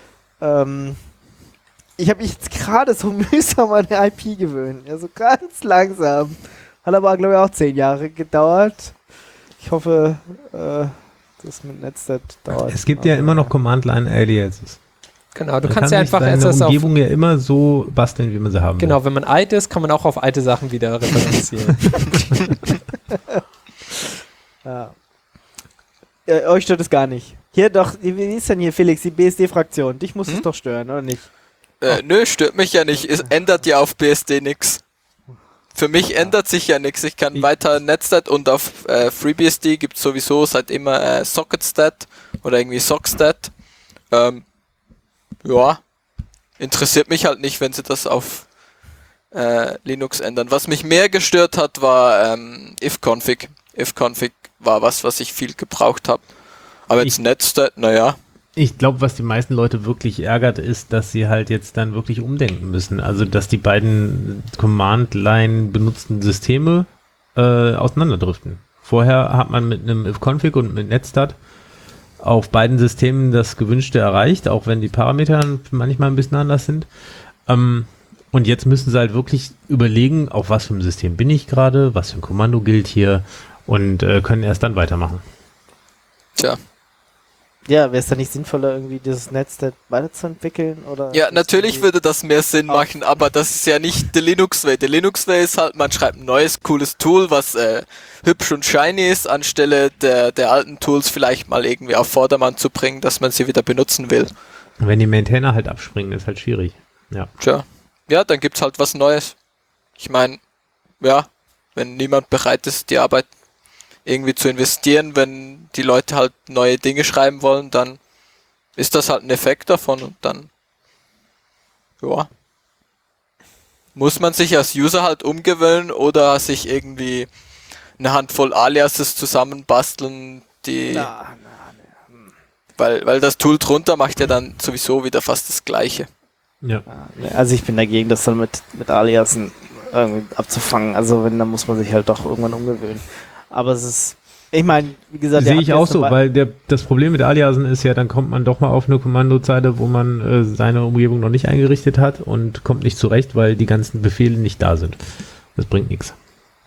Ich habe mich jetzt gerade so mühsam an die IP gewöhnt. Ja, so ganz langsam. Hat aber, glaube ich, auch 10 Jahre gedauert. Ich hoffe, das mit Netstat dauert. Es gibt ja immer noch Command-Line-Aliases. Genau, du Man kannst kann ja sich einfach seine SS auf... Umgebung ja immer so basteln, wie man sie haben will. Genau, wenn man alt ist, kann man auch auf alte Sachen wieder referenzieren. Ja. Euch stört es gar nicht. Hier doch, wie ist denn hier, Felix, die BSD-Fraktion? Dich muss es doch stören, oder nicht? Nö, stört mich ja nicht. Es ändert ja auf BSD nix. Für mich ändert sich ja nichts. Ich kann weiter Netstat und auf FreeBSD gibt es sowieso seit immer SocketStat oder irgendwie SockStat. Ja, interessiert mich halt nicht, wenn sie das auf Linux ändern. Was mich mehr gestört hat, war ifconfig. Ifconfig war was ich viel gebraucht habe. Aber jetzt Netstat, naja. Ich glaube, was die meisten Leute wirklich ärgert, ist, dass sie halt jetzt dann wirklich umdenken müssen. Also, dass die beiden Command-Line benutzten Systeme auseinanderdriften. Vorher hat man mit einem ifconfig und mit Netstat auf beiden Systemen das Gewünschte erreicht, auch wenn die Parameter manchmal ein bisschen anders sind. Und jetzt müssen sie halt wirklich überlegen, auf was für ein System bin ich gerade, was für ein Kommando gilt hier und können erst dann weitermachen. Tja. Ja, wäre es dann nicht sinnvoller, irgendwie dieses Netstat weiterzuentwickeln? Oder Ja, natürlich würde das mehr Sinn machen, aber das ist ja nicht die Linux-Way. Die Linux-Way ist halt, man schreibt ein neues, cooles Tool, was hübsch und shiny ist, anstelle der alten Tools vielleicht mal irgendwie auf Vordermann zu bringen, dass man sie wieder benutzen will. Und wenn die Maintainer halt abspringen, ist halt schwierig. Ja. Tja. Ja, dann gibt's halt was Neues. Ich meine, ja, wenn niemand bereit ist, die Arbeit irgendwie zu investieren, wenn die Leute halt neue Dinge schreiben wollen, dann ist das halt ein Effekt davon und dann, ja, muss man sich als User halt umgewöhnen oder sich irgendwie eine Handvoll Aliases zusammenbasteln, die, weil das Tool drunter macht ja dann sowieso wieder fast das Gleiche. Ja. Also ich bin dagegen, das dann mit Aliasen irgendwie abzufangen. Also wenn, dann muss man sich halt doch irgendwann umgewöhnen. Aber es ist, ich meine, wie gesagt... Sehe ich auch so, weil das Problem mit Aliasen ist ja, dann kommt man doch mal auf eine Kommandozeile, wo man seine Umgebung noch nicht eingerichtet hat und kommt nicht zurecht, weil die ganzen Befehle nicht da sind. Das bringt nichts.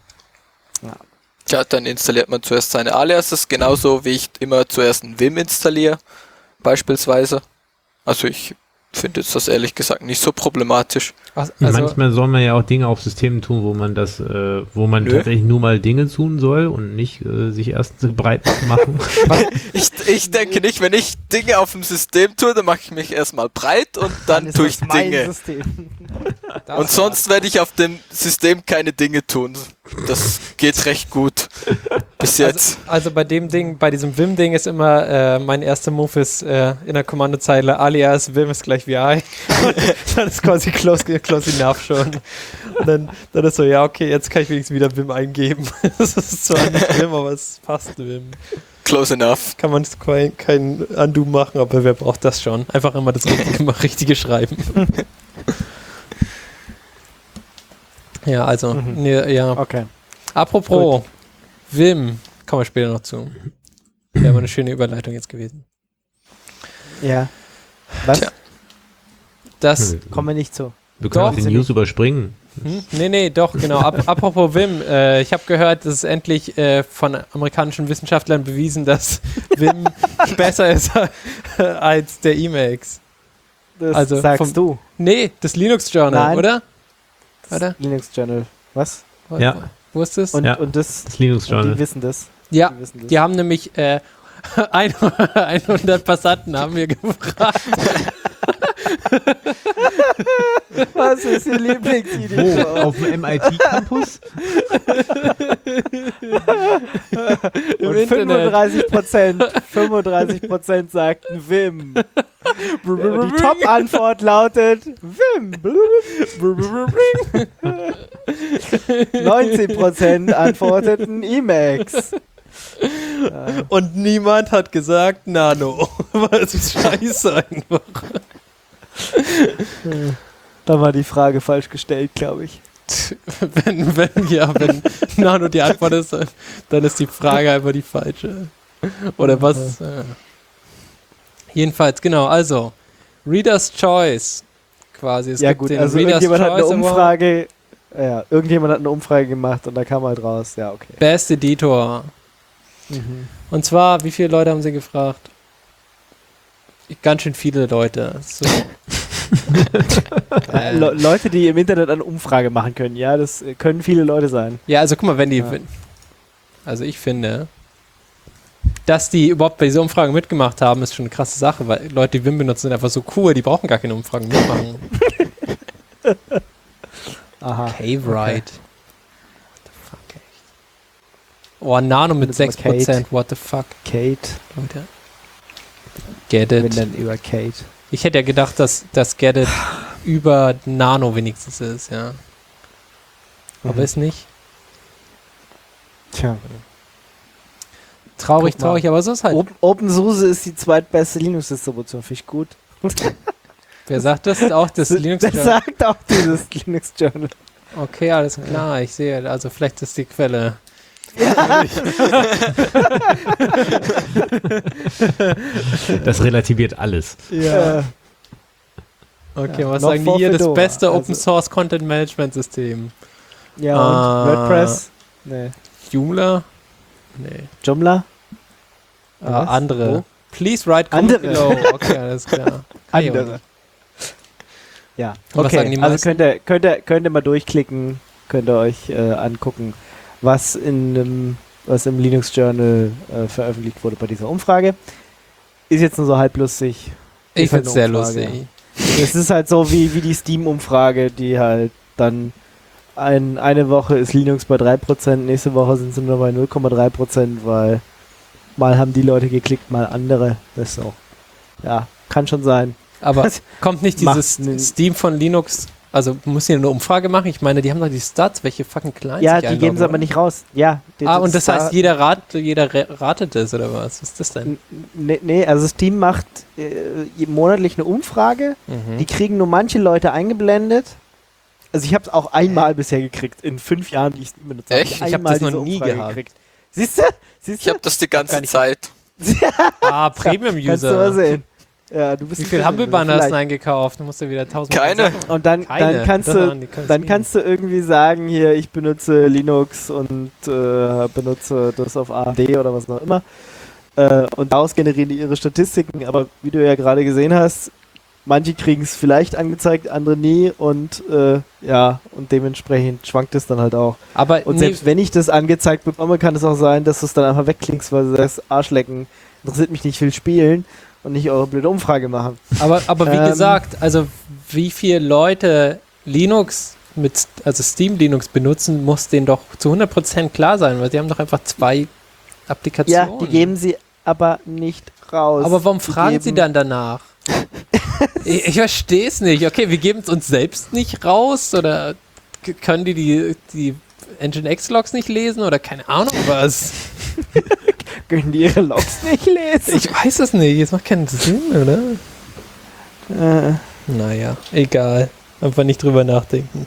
Tja, dann installiert man zuerst seine Aliases, genauso wie ich immer zuerst ein Vim installiere, beispielsweise. Also ich finde jetzt das ehrlich gesagt nicht so problematisch. Also, Manchmal soll man ja auch Dinge auf Systemen tun, wo man tatsächlich nur mal Dinge tun soll und nicht sich erst breit machen. Ich denke nicht, wenn ich Dinge auf dem System tue, dann mache ich mich erstmal breit und dann tue ich Dinge. System. Und sonst werde ich auf dem System keine Dinge tun. Das geht recht gut. Bis jetzt. Also bei dem Ding, bei diesem Vim-Ding ist immer, mein erster Move ist in der Kommandozeile alias Vim ist gleich VI. Dann ist quasi close enough schon. Und dann ist so, ja okay, jetzt kann ich wenigstens wieder Vim eingeben. Das ist zwar nicht Vim, aber es passt Vim. Close enough. Kann man kein Undo machen, aber wer braucht das schon? Einfach immer das Richtige schreiben. Ja, also, nee, ja. Okay. Apropos Vim, kommen wir später noch zu. Wäre aber eine schöne Überleitung jetzt gewesen. Ja. Was? Tja. Das, Kommen wir nicht zu. Wir können auch die News überspringen. Nee, doch, genau. Apropos Vim, ich habe gehört, es ist endlich von amerikanischen Wissenschaftlern bewiesen, dass Vim besser ist als der Emacs. Das Also sagst du. Nee, das Linux Journal, Nein. oder? Das Oder? Linux Journal. Was? Ja. Wo ist das? Und Ja. und das Das Linux die Journal. wissen das. Ja, Die wissen das. die haben nämlich 100 Passanten haben wir gefragt. Was ist Ihr Lieblingsidee? Wo? Auf dem MIT-Campus? Und Internet. 35% sagten Vim. Die Top-Antwort lautet Vim. 19% antworteten Emacs. Und niemand hat gesagt Nano. Weil es ist scheiße einfach. Da war die Frage falsch gestellt, glaube ich. Wenn Nano die Antwort ist, dann ist die Frage einfach die falsche. Oder was? Jedenfalls, genau, also Reader's Choice quasi. Es Ja gibt gut, den also Reader's irgendjemand hat eine Choice Award. Umfrage. Ja, irgendjemand hat eine Umfrage gemacht und da kam halt raus. Ja, okay. Best Editor. Und zwar, wie viele Leute haben sie gefragt? Ganz schön viele Leute. So. Leute, die im Internet eine Umfrage machen können, ja, das können viele Leute sein. Ja, also guck mal, wenn die. Ja. Also ich finde, dass die überhaupt bei dieser Umfrage mitgemacht haben, ist schon eine krasse Sache, weil Leute, die Vim benutzen, sind einfach so cool, die brauchen gar keine Umfragen mitmachen. Aha. Cave Ride. What the fuck, echt? Oh, Nano mit Das war 6%, Kate. what the fuck, Kate, Leute. Get wenn it. dann über Kate. Ich hätte ja gedacht, dass das Get it über Nano wenigstens ist, ja. Aber ist nicht. Tja. Traurig, Guck mal. traurig, aber so ist halt. OpenSUSE ist die zweitbeste Linux-Distribution, finde ich gut. Wer sagt das? Auch das Linux Das Journal. sagt auch dieses Linux Journal. Okay, alles klar, ich sehe. Also vielleicht ist die Quelle. Das relativiert alles. Ja. Okay, Ja, was noch sagen die vor hier? Das Fedora, beste also- Open Source Content Management System. Ja, und WordPress? Nee. Joomla? Nee. Joomla? Was? Andere. Wo? Please write comment Andere. below. Okay, alles klar. Andere. Ja, Und was sagen die also meisten? könnt ihr mal durchklicken, könnt ihr euch angucken, was im Linux Journal veröffentlicht wurde bei dieser Umfrage. Ist jetzt nur so halblustig. Ich Ist halt finde es eine sehr Umfrage. lustig. Es ist halt so wie die Steam-Umfrage, die halt dann eine Woche ist Linux bei 3%, nächste Woche sind sie nur bei 0,3%, weil mal haben die Leute geklickt, mal andere. Das ist so. Ja, kann schon sein. Aber kommt nicht dieses Macht Steam von Linux, also muss hier eine Umfrage machen? Ich meine, die haben doch die Stats, welche fucking Clients Ja, sich die einloggen, geben sie aber oder? nicht raus. Ja. Und das heißt, jeder ratet es, oder was? Was ist das denn? Nee, also Steam macht monatlich eine Umfrage. Die kriegen nur manche Leute eingeblendet. Also ich habe es auch einmal bisher gekriegt, in 5 Jahren, die ich Steam benutze. Echt? Ich hab das noch nie gehabt. Siehst du? Ich habe das die ganze gar nicht- Zeit. Kannst du mal Premium-User. sehen. Ja, du bist Wie ein viel Premium-User, Humble-Banner hast du vielleicht. eingekauft? Du musst ja wieder 1000 Keine. Und dann Keine. kannst Das du waren die Konsumenten. irgendwie sagen, hier, ich benutze Linux und benutze das auf AMD oder was noch immer. Und daraus generieren die ihre Statistiken. Aber wie du ja gerade gesehen hast, manche kriegen es vielleicht angezeigt, andere nie und und dementsprechend schwankt es dann halt auch. Aber Und selbst wenn ich das angezeigt bekomme, kann es auch sein, dass du es dann einfach wegklickst, weil du sagst, Arschlecken, interessiert mich nicht, ich will spielen und nicht eure blöde Umfrage machen. Aber wie gesagt, also wie viele Leute Linux Steam Linux benutzen, muss denen doch zu 100% klar sein, weil die haben doch einfach 2 Applikationen. Ja, die geben sie aber nicht raus. Aber warum fragen sie dann danach? ich verstehe es nicht. Okay, wir geben es uns selbst nicht raus oder können die Nginx-Logs nicht lesen oder keine Ahnung was? Können die ihre Logs nicht lesen? Ich weiß es nicht. Es macht keinen Sinn, oder? Naja, egal. Einfach nicht drüber nachdenken.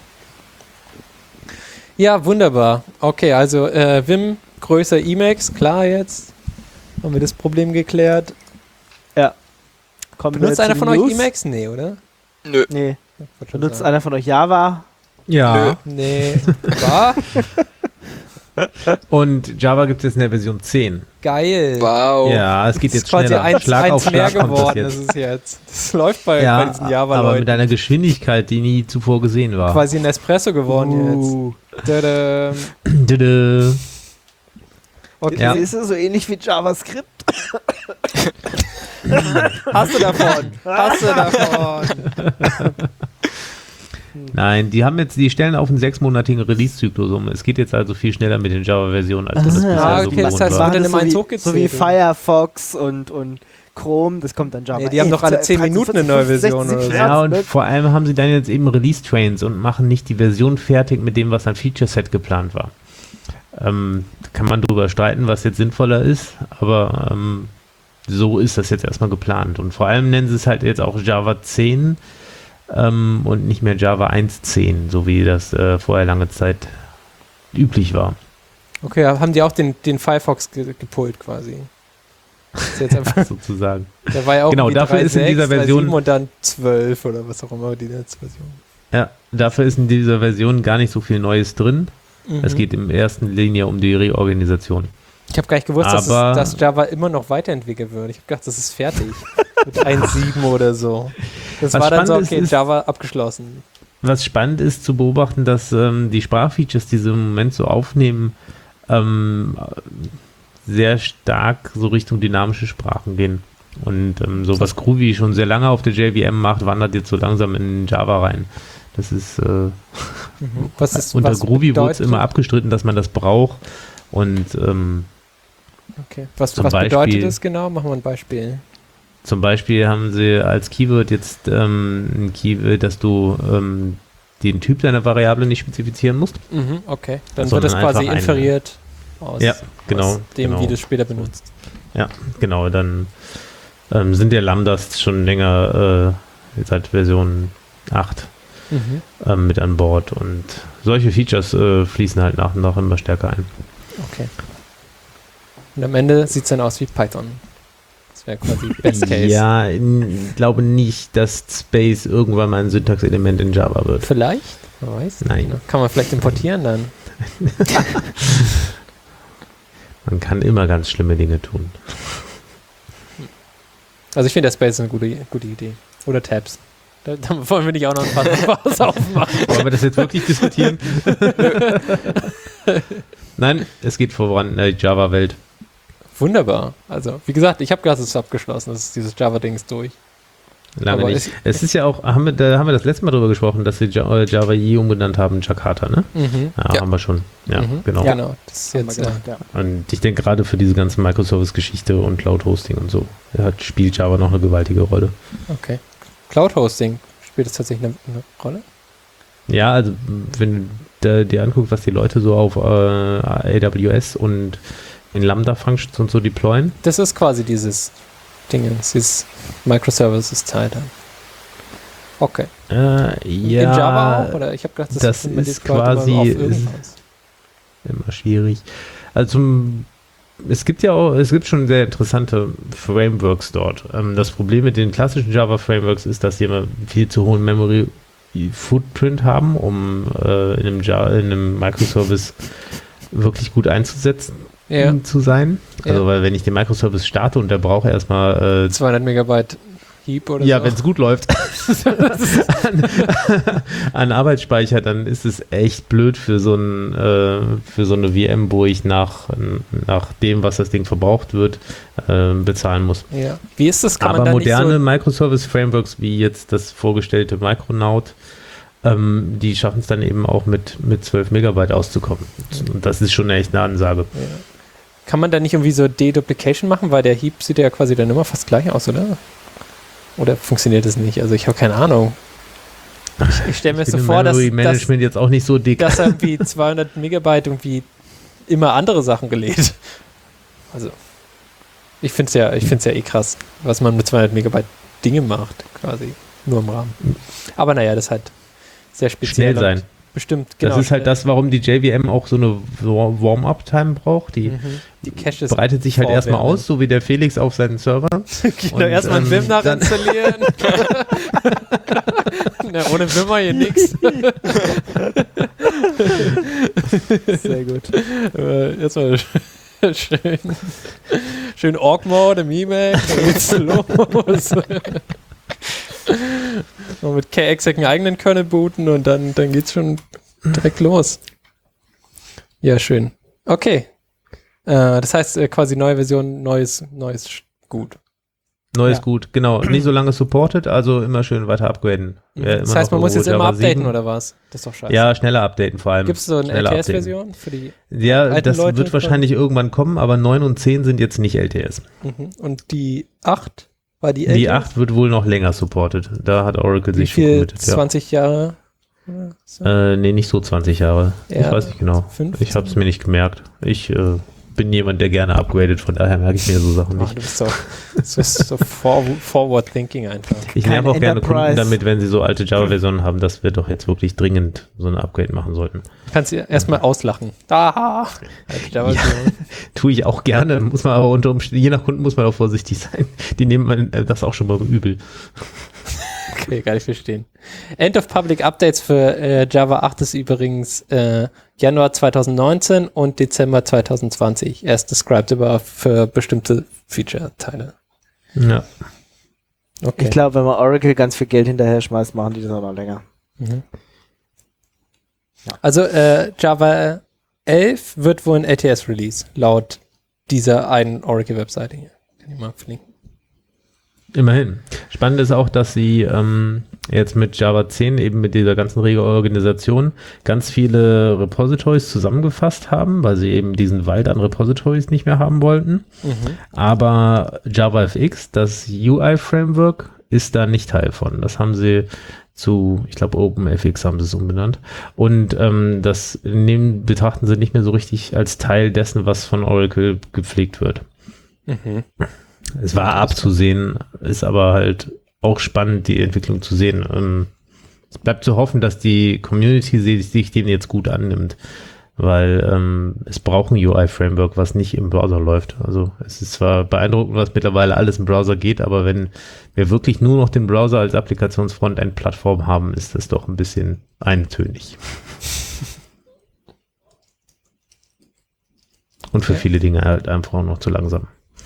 Ja, wunderbar. Okay, also Vim größer Emacs, klar jetzt. Haben wir das Problem geklärt. Ja. Benutzt einer von euch Emacs? Nee, oder? Nö. Nee. Benutzt einer von euch Java? Ja. Nee. War? Und Java gibt es jetzt in der Version 10. Geil. Wow. Ja, es geht Das ist jetzt quasi schneller. Schlag auf mehr Schlag kommt das geworden, jetzt. ist es jetzt. Das läuft bei diesen aber Java-Leuten. mit einer Geschwindigkeit, die nie zuvor gesehen war. Quasi ein Espresso geworden jetzt. Tada. Dödö. Okay. Ja. Ist es so ähnlich wie JavaScript? Hast du davon? Hast du davon? Nein, die stellen auf einen 6-monatigen Release-Zyklus um. Es geht jetzt also viel schneller mit den Java-Versionen, als das bisher so okay, das gewohnt heißt, war. wird dann immer eins so hochgezählt. wie Firefox und Chrome, das kommt dann Java. Nee, die haben doch alle 10 Minuten eine neue Version oder so. Ja, und vor allem haben sie dann jetzt eben Release-Trains und machen nicht die Version fertig mit dem, was an Feature-Set geplant war. Kann man drüber streiten, was jetzt sinnvoller ist, aber so ist das jetzt erstmal geplant. Und vor allem nennen sie es halt jetzt auch Java 10 und nicht mehr Java 1.10, so wie das vorher lange Zeit üblich war. Okay, haben die auch den Firefox gepult quasi? Das ist jetzt einfach, sozusagen. der war ja auch Genau, irgendwie dafür ist in 3.6, dieser Version 3.7 und dann 12 oder was auch immer die letzte Version. Ja, dafür ist in dieser Version gar nicht so viel Neues drin. Es geht in erster Linie um die Reorganisation. Ich habe gar nicht gewusst, Aber- dass Java immer noch weiterentwickelt wird. Ich habe gedacht, das ist fertig. Mit 1.7 oder so. Das Was war dann so, spannend okay, ist- Java abgeschlossen. Was spannend ist zu beobachten, dass die Sprachfeatures, die sie im Moment so aufnehmen, sehr stark so Richtung dynamische Sprachen gehen. Und so was Groovy schon sehr lange auf der JVM macht, wandert jetzt so langsam in Java rein. Das ist unter Groovy wurde es immer abgestritten, dass man das braucht. Und Okay. Was Zum bedeutet Beispiel- das genau? Machen wir ein Beispiel. zum Beispiel haben sie als Keyword jetzt ein Keyword, dass du den Typ deiner Variable nicht spezifizieren musst. Mhm, okay. Dann Sondern wird das quasi einfach eine- inferiert aus, Ja, genau, aus dem, genau. wie du es später benutzt. Ja, genau, dann sind ja Lambdas schon länger seit Version 8 mit an Bord und solche Features fließen halt nach und nach immer stärker ein. Okay. Und am Ende sieht es dann aus wie Python. Das wäre quasi Best Case. Ja, ich glaube nicht, dass Space irgendwann mal ein Syntaxelement in Java wird. Vielleicht? Man weiß. Nein. Nicht. Kann man vielleicht importieren dann. Man kann immer ganz schlimme Dinge tun. Also ich finde, der Space ist eine gute Idee. Oder Tabs. Da wollen wir nicht auch noch ein Fass aufmachen. Wollen wir das jetzt wirklich diskutieren? Nein, es geht voran in der Java-Welt. Wunderbar. Also, wie gesagt, ich habe gedacht, es ist abgeschlossen. Das ist dieses Java-Ding ist durch. Lange Aber nicht. Es ist ja auch, haben wir das letzte Mal drüber gesprochen, dass sie Java EE umbenannt haben, Jakarta, ne? Ja, Ja. haben wir schon. Ja, genau. Genau. Das ist Haben wir jetzt, gemacht, ja. Und ich denke gerade für diese ganze Microservice-Geschichte und Cloud-Hosting und so spielt Java noch eine gewaltige Rolle. okay. Cloud-Hosting spielt das tatsächlich eine Rolle? Ja, also wenn du dir anguckst, was die Leute so auf AWS und in Lambda-Functions und so deployen. Das ist quasi dieses dieses Microservices-Teil dann. Okay. Ja, In Java auch? Oder ich habe gedacht, das findet man ist die Leute quasi- mal auf irgendwas. immer schwierig. Also es gibt schon sehr interessante Frameworks dort. Das Problem mit den klassischen Java-Frameworks ist, dass sie immer viel zu hohen Memory-Footprint haben, um in einem Microservice wirklich gut einzusetzen zu sein. Also weil wenn ich den Microservice starte und der braucht erstmal 200 Megabyte Heap oder Ja, so. wenn es gut läuft. an Arbeitsspeicher, dann ist es echt blöd für so eine VM, wo ich nach dem, was das Ding verbraucht wird, bezahlen muss. Ja. Wie ist das? Kann Aber man da moderne nicht Microservice-Frameworks, wie jetzt das vorgestellte Micronaut, die schaffen es dann eben auch mit 12 Megabyte auszukommen. Und das ist schon echt eine Ansage. so, kann man da nicht irgendwie so Deduplication machen, weil der Heap sieht ja quasi dann immer fast gleich aus, oder? Oder funktioniert das nicht? Also ich habe keine Ahnung. Ich stelle mir so vor, dass Management jetzt auch nicht so dick. dass irgendwie 200 Megabyte irgendwie immer andere Sachen gelegt. Also ich finde es ja eh krass, was man mit 200 Megabyte Dinge macht, quasi nur im Rahmen. Aber naja, das ist halt sehr speziell. Schnell sein. Bestimmt, genau. Das ist halt das, warum die JVM auch so eine Warm-up-Time braucht. Die Caches breitet sich halt erstmal aus, so wie der Felix auf seinen Server. Genau, erstmal einen Vim nachinstallieren. Na, ohne Vim hier nix. Sehr gut. Erstmal schön Org-Mode im E-Mail, dann geht's los. Noch mit KExec einen eigenen Kernel booten und dann geht's schon direkt los. Ja, schön. Okay. Das heißt quasi neue Version, neues gut. Neues gut, genau. Nicht so lange supported, also immer schön weiter upgraden. Das heißt, man muss jetzt immer updaten oder was? Das ist doch scheiße. Ja, schneller updaten vor allem. Gibt es so eine LTS-Version für die Ja, das Leute wird wahrscheinlich irgendwann kommen, aber 9 und 10 sind jetzt nicht LTS. Und die 8 war die Die LTS? 8 wird wohl noch länger supported. Da hat Oracle Wie sich schon viel? committed. 20 Jahre? So. Nee, nicht so 20 Jahre. Ja, ich weiß nicht genau. 15? Ich habe es mir nicht gemerkt. Ich bin jemand, der gerne upgradet, von daher merke ich mir so Sachen nicht. Du bist so forward thinking einfach. Ich Kein nerve auch gerne Enterprise. Kunden damit, wenn sie so alte Java-Versionen haben, dass wir doch jetzt wirklich dringend so ein Upgrade machen sollten. Kannst du erstmal auslachen. Aha! Ja, tue ich auch gerne, muss man aber unter Umständen, je nach Kunden muss man auch vorsichtig sein. Die nehmen man das auch schon mal übel. Okay, kann ich verstehen. End of Public Updates für Java 8 ist übrigens Januar 2019 und Dezember 2020. Erst described aber für bestimmte Feature-Teile. Ja. Okay. Ich glaube, wenn man Oracle ganz viel Geld hinterher schmeißt, machen die das auch noch länger. Also Java 11 wird wohl ein LTS-Release, laut dieser einen Oracle-Webseite hier. Kann ich mal verlinken. Immerhin. Spannend ist auch, dass sie jetzt mit Java 10 eben mit dieser ganzen Reorganisation ganz viele Repositories zusammengefasst haben, weil sie eben diesen Wald an Repositories nicht mehr haben wollten. Aber JavaFX, das UI-Framework, ist da nicht Teil von. Das haben sie zu, ich glaube OpenFX haben sie es umbenannt. Und das betrachten sie nicht mehr so richtig als Teil dessen, was von Oracle gepflegt wird. Es war abzusehen, ist aber halt auch spannend, die Entwicklung zu sehen. Es bleibt zu hoffen, dass die Community sich dem jetzt gut annimmt, weil es braucht ein UI-Framework, was nicht im Browser läuft. Also es ist zwar beeindruckend, was mittlerweile alles im Browser geht, aber wenn wir wirklich nur noch den Browser als Applikationsfrontend-Plattform haben, ist das doch ein bisschen eintönig. Und für viele Dinge halt einfach auch noch zu langsam.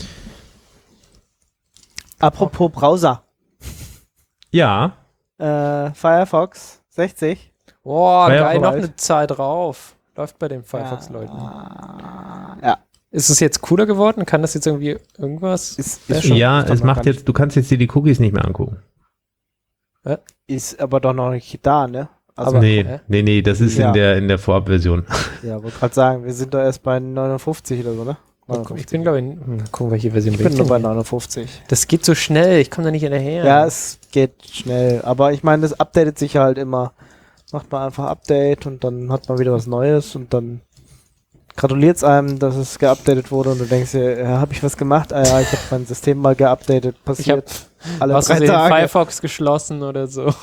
Apropos Browser. Ja. Firefox 60. Boah, Firefox. geil, noch eine Zahl drauf. Läuft bei den Firefox-Leuten. Ja. Ist es jetzt cooler geworden? Kann das jetzt irgendwie irgendwas? Ist schon- Ja, ist doch es noch macht gar nicht- jetzt, du kannst jetzt dir die Cookies nicht mehr angucken. Ist aber doch noch nicht da, ne? Also, Aber- Nee, hä? nee, das ist Ja. in der Vorabversion. ja, wollte gerade sagen, wir sind doch erst bei 59 oder so, ne? Ich bin, glaube ich, gucken, welche Version Ich bin nur bei denn? 59. Das geht so schnell, ich komme da nicht hinterher. Ja, es geht schnell. Aber ich meine, das updatet sich halt immer. Macht man einfach Update und dann hat man wieder was Neues und dann gratuliert es einem, dass es geupdatet wurde und du denkst dir, ja, habe ich was gemacht? Ah ja, ich habe mein System mal geupdatet. Passiert alle Hast 3 du den Tage. Firefox geschlossen oder so?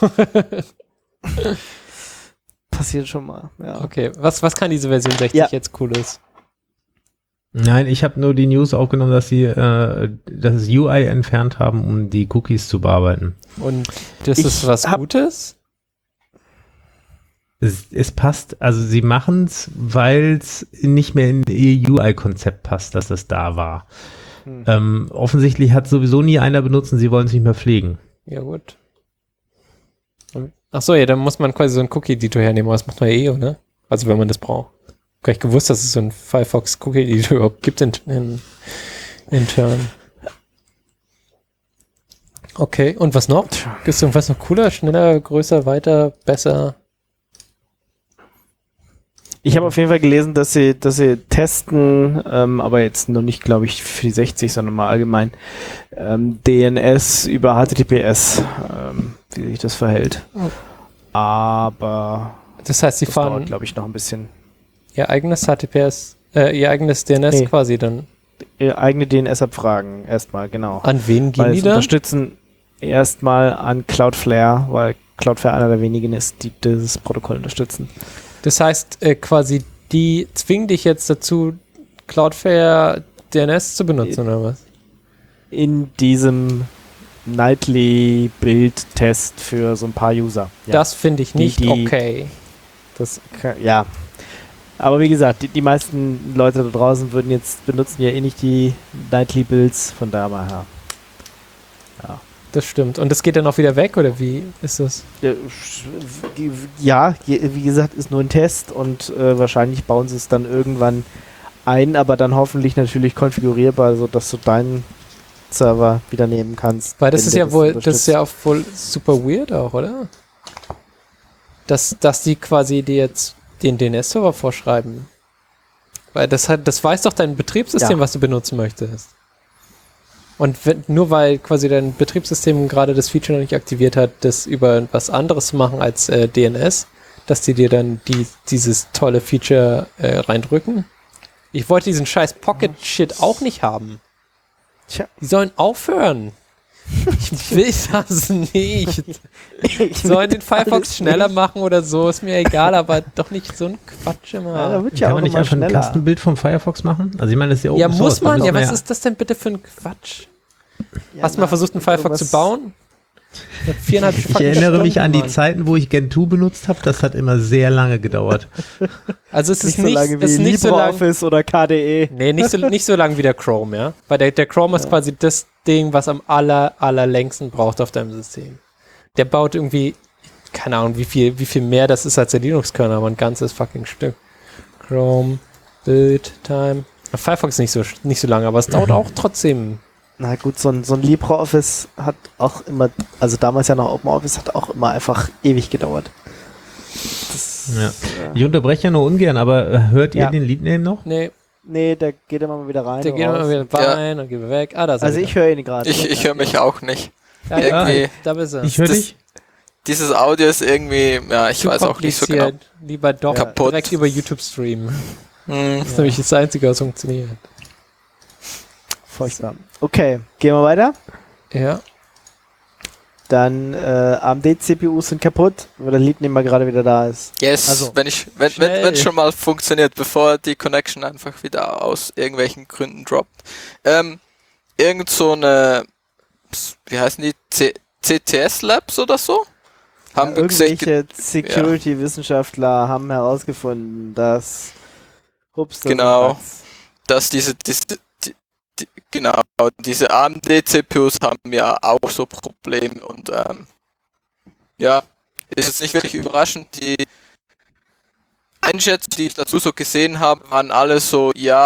Passiert schon mal, ja. Okay, was kann diese Version 60 Ja. jetzt Cooles? Nein, ich habe nur die News aufgenommen, dass sie das UI entfernt haben, um die Cookies zu bearbeiten. Und das Ich ist was hab- Gutes? Es passt, also sie machen es, weil es nicht mehr in ihr UI-Konzept passt, dass es da war. Offensichtlich hat sowieso nie einer benutzt und sie wollen es nicht mehr pflegen. Ja, gut. Achso, ja, dann muss man quasi so einen Cookie-Editor hernehmen, aber das macht man ja oder? Also wenn man das braucht. Gar nicht gewusst, dass es so einen Firefox Cookie-Editor überhaupt gibt intern. Okay, und was noch? Gibt es irgendwas noch cooler, schneller, größer, weiter, besser? Ich habe auf jeden Fall gelesen, dass sie testen, aber jetzt noch nicht, glaube ich, für die 60, sondern mal allgemein, DNS über HTTPS, wie sich das verhält. Aber das heißt, sie das fahren, dauert, glaube ich, noch ein bisschen. ihr eigenes HTTPS, ihr eigenes DNS quasi dann. Ihr eigene DNS-Abfragen erstmal, genau. An wen gehen Weil die sie da? unterstützen erstmal an Cloudflare, weil Cloudflare einer der wenigen ist, die dieses Protokoll unterstützen. Das heißt, quasi, die zwingen dich jetzt dazu, Cloudflare DNS zu benutzen, oder was? In diesem Nightly-Bild-Test für so ein paar User. Ja. Das finde ich nicht Die- okay. Ja. Aber wie gesagt, die meisten Leute da draußen benutzen ja eh nicht die Nightly-Builds, von daher. Das stimmt. Und das geht dann auch wieder weg, oder wie ist das? Ja, wie gesagt, ist nur ein Test und wahrscheinlich bauen sie es dann irgendwann ein, aber dann hoffentlich natürlich konfigurierbar, sodass du deinen Server wieder nehmen kannst. Weil das wenn ist der ja wohl, das ist unterstützt. ja auch wohl super weird auch, oder? Dass die quasi dir jetzt den DNS-Server vorschreiben. Weil das weiß doch dein Betriebssystem, Ja. was du benutzen möchtest. Und nur weil quasi dein Betriebssystem gerade das Feature noch nicht aktiviert hat, das über was anderes zu machen als DNS, dass die dir dann dieses tolle Feature reindrücken. Ich wollte diesen scheiß Pocket-Shit auch nicht haben. Tja. Die sollen aufhören. Ich will das nicht. Sollen den Firefox schneller machen oder so, ist mir egal, aber doch nicht so ein Quatsch immer. Ja, da wird Kann ja auch man nicht immer einfach ein schneller. Kastenbild vom Firefox machen? Also ich meine, das ist ja Ja, Open muss Source, da man. Ja, muss was ist das denn bitte für ein Quatsch? Hast du mal versucht, einen Firefox zu bauen? Hat 4,5 Ich fucking erinnere mich Stunden, an die Mann. Zeiten, wo ich Gentoo benutzt habe. Das hat immer sehr lange gedauert. Also es ist Nicht so lange es ist wie nicht so lang. LibreOffice oder KDE. Nee, nicht so lang wie der Chrome, ja. Weil der Chrome ist quasi das Ding, was am allerlängsten braucht auf deinem System. Der baut irgendwie, keine Ahnung, wie viel mehr das ist als der Linux-Kernel, aber ein ganzes fucking Stück. Chrome, Build Time. Firefox nicht so lange, aber es dauert auch trotzdem. Na gut, so ein LibreOffice hat auch immer, also damals ja noch OpenOffice, hat auch immer einfach ewig gedauert. Ja. Ich unterbreche ja nur ungern, aber hört ihr Ja. den Leadname noch? Nee, Nee, der geht immer mal wieder rein. der und geht immer raus. wieder rein und geht weg. Ah, da ist er Also wieder. ich höre ihn gerade. Ich höre mich auch nicht. Ja, irgendwie- da bist du. Ich höre Das- dich. Dieses Audio ist irgendwie, ja, ich Zu weiß auch nicht so genau. kompliziert. Lieber doch Kaputt. direkt über YouTube streamen. Hm. Das ist nämlich das Einzige, was funktioniert. Furchtbar. Okay, gehen wir weiter. Ja. Dann AMD-CPUs sind kaputt, weil der Leadnehmer gerade wieder da ist. Yes, Also, wenn schnell. schon mal funktioniert, bevor die Connection einfach wieder aus irgendwelchen Gründen droppt. Irgend so eine, wie heißen die, CTS Labs oder so? Haben wir gesagt, Irgendwelche Security-Wissenschaftler haben herausgefunden, dass Genau. dass diese AMD-CPUs haben ja auch so Probleme und ja, ist jetzt nicht wirklich überraschend. Die Einschätzungen, die ich dazu so gesehen habe, waren alle so, ja,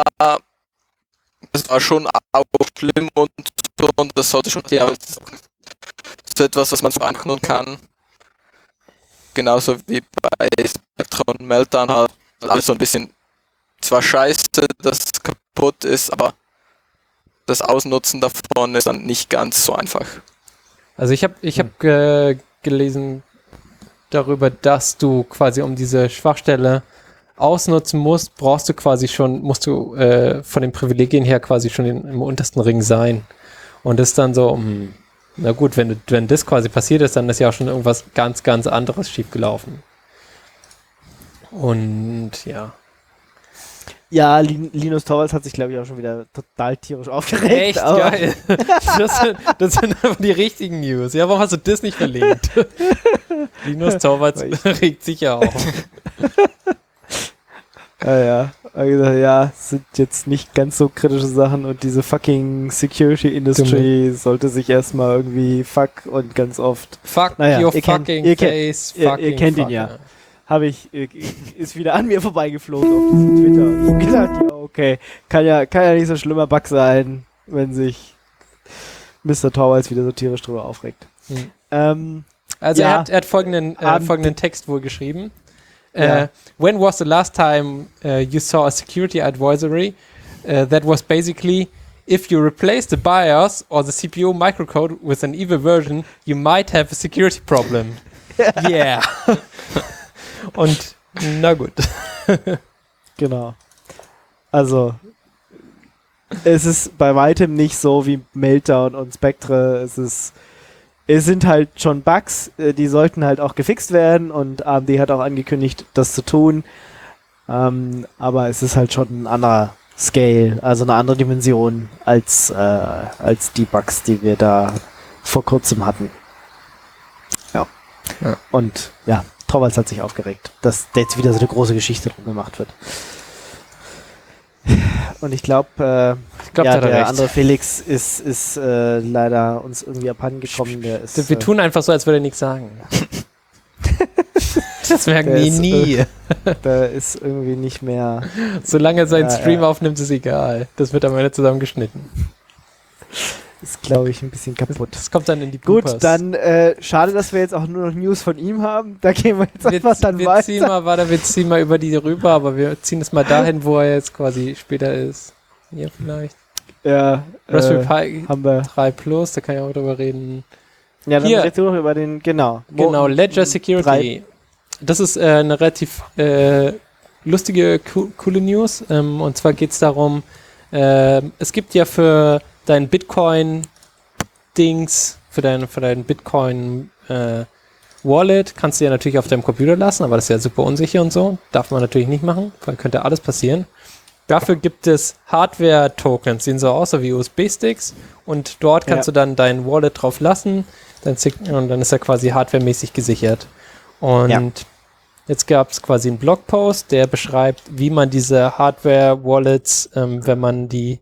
das war schon auch schlimm und so, und das sollte schon, ja, das ist so etwas, was man so angucken kann. Genauso wie bei Spectrum Meltdown halt alles so ein bisschen, zwar scheiße, dass es kaputt ist, aber das Ausnutzen davon ist dann nicht ganz so einfach. Also ich hab gelesen darüber, dass du quasi, um diese Schwachstelle ausnutzen musst, musst du von den Privilegien her quasi schon im untersten Ring sein. Und das ist dann so, na gut, wenn das quasi passiert ist, dann ist ja auch schon irgendwas ganz, ganz anderes schiefgelaufen. Und ja. Ja, Linus Torvalds hat sich, glaube ich, auch schon wieder total tierisch aufgeregt. Echt aber geil. Das sind einfach die richtigen News. Ja, warum hast du das nicht verlinkt? Linus Torvalds regt sich ja auf. Ja. habe gesagt, ja, es sind jetzt nicht ganz so kritische Sachen und diese fucking Security Industry sollte sich erstmal irgendwie fuck und ganz oft. Fuck Naja, your ihr fucking kennt- face, ihr fucking kennt ihn fuck, ja. Ist wieder an mir vorbeigeflogen auf diesem Twitter. Und ich hab gedacht, ja, okay, kann ja nicht so ein schlimmer Bug sein, wenn sich Mr. Torvalds wieder so tierisch drüber aufregt. Also Ja. er hat folgenden Text wohl geschrieben. Ja. When was the last time you saw a security advisory that was basically if you replace the BIOS or the CPU microcode with an evil version, you might have a security problem. Yeah. Und na gut. Genau. Also, es ist bei weitem nicht so wie Meltdown und Spectre. Es sind halt schon Bugs, die sollten halt auch gefixt werden und AMD hat auch angekündigt, das zu tun. Aber es ist halt schon ein anderer Scale, also eine andere Dimension als die Bugs, die wir da vor kurzem hatten. Ja. Und ja, Torvalds hat sich aufgeregt, dass jetzt wieder so eine große Geschichte drum gemacht wird. Und ich glaube, da hat er der recht. andere Felix ist leider uns irgendwie abhanden gekommen. Der ist, Wir tun einfach so, als würde er nichts sagen. Das merken der die ist, nie. da ist irgendwie nicht mehr. Solange er seinen Ja, Stream ja. aufnimmt, ist egal. Das wird am Ende zusammengeschnitten. Ist, glaube ich, ein bisschen kaputt. Das kommt dann in die Gut, Bloopers. dann schade, dass wir jetzt auch nur noch News von ihm haben. Da gehen wir jetzt einfach dann wir ziehen weiter. wir ziehen mal über die rüber, aber wir ziehen es mal dahin, wo er jetzt quasi später ist. Hier vielleicht. Ja, Raspberry Pi haben wir. 3 Plus, da kann ich auch drüber reden. Ja, dann Hier. redest du noch über den, genau. Genau, Ledger Security. Das ist eine relativ lustige, coole News. Und zwar geht es darum, es gibt ja für dein Bitcoin-Dings, für dein Bitcoin Wallet, kannst du ja natürlich auf deinem Computer lassen, aber das ist ja super unsicher und so. Darf man natürlich nicht machen, weil könnte alles passieren. Dafür gibt es Hardware-Tokens, sehen so aus wie USB-Sticks und dort kannst du dann dein Wallet drauf lassen und dann ist er quasi hardwaremäßig gesichert. Und jetzt gab es quasi einen Blogpost, der beschreibt, wie man diese Hardware-Wallets, wenn man die,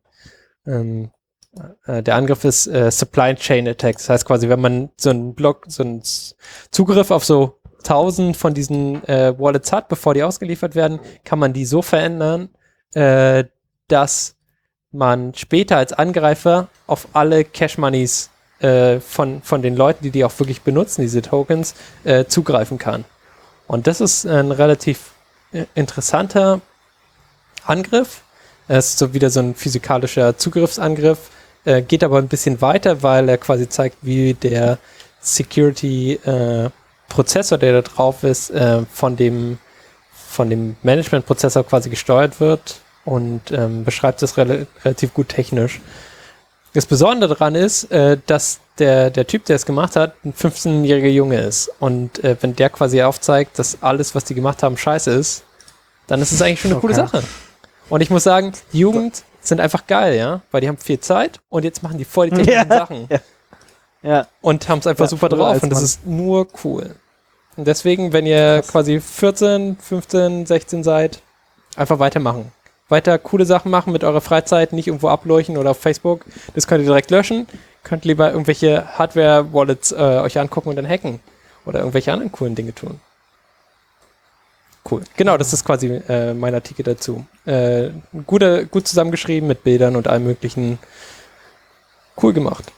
der Angriff ist Supply Chain Attacks. Das heißt quasi, wenn man so einen Zugriff auf so 1000 von diesen Wallets hat, bevor die ausgeliefert werden, kann man die so verändern, dass man später als Angreifer auf alle Cash-Moneys von den Leuten, die auch wirklich benutzen, diese Tokens, zugreifen kann. Und das ist ein relativ interessanter Angriff. Es ist so wieder so ein physikalischer Zugriffsangriff, geht aber ein bisschen weiter, weil er quasi zeigt, wie der Security-Prozessor, der da drauf ist, von dem Management-Prozessor quasi gesteuert wird und beschreibt das relativ gut technisch. Das Besondere daran ist, dass der Typ, der es gemacht hat, ein 15-jähriger Junge ist. Und wenn der quasi aufzeigt, dass alles, was die gemacht haben, scheiße ist, dann ist es eigentlich schon eine coole Sache. Und ich muss sagen, die Jugend sind einfach geil, ja, weil die haben viel Zeit und jetzt machen die voll die technischen Sachen. Ja. Und haben es einfach super früher drauf als und das Mann. ist nur cool. Und deswegen, wenn ihr quasi 14, 15, 16 seid, einfach weitermachen. Weiter coole Sachen machen mit eurer Freizeit, nicht irgendwo ableuchten oder auf Facebook. Das könnt ihr direkt löschen. Könnt lieber irgendwelche Hardware-Wallets euch angucken und dann hacken. Oder irgendwelche anderen coolen Dinge tun. Cool. Genau, das ist quasi mein Artikel dazu. Gut zusammengeschrieben mit Bildern und allem möglichen. Cool gemacht.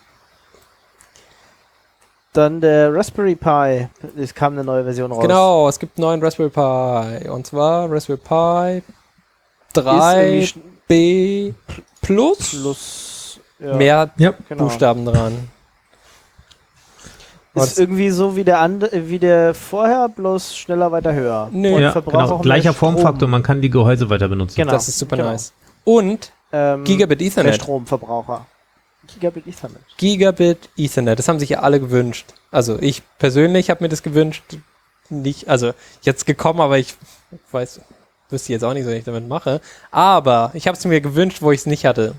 Dann der Raspberry Pi. Es kam eine neue Version raus. Genau, es gibt einen neuen Raspberry Pi. Und zwar Raspberry Pi 3B Plus. Plus. Ja. Mehr Ja. Genau. Buchstaben dran. Ist irgendwie so wie der vorher, bloß schneller, weiter, höher. Nö. Und Ja, verbraucht genau. auch Gleicher mehr Strom. Formfaktor, man kann die Gehäuse weiter benutzen. Genau. Das ist super genau. nice. Und Gigabit Der Ethernet. Stromverbraucher. Gigabit Ethernet. Gigabit Ethernet. Das haben sich ja alle gewünscht. Also ich persönlich habe mir das gewünscht. Nicht, also jetzt gekommen, aber ich wüsste jetzt auch nicht, was ich damit mache. Aber ich habe es mir gewünscht, wo ich es nicht hatte.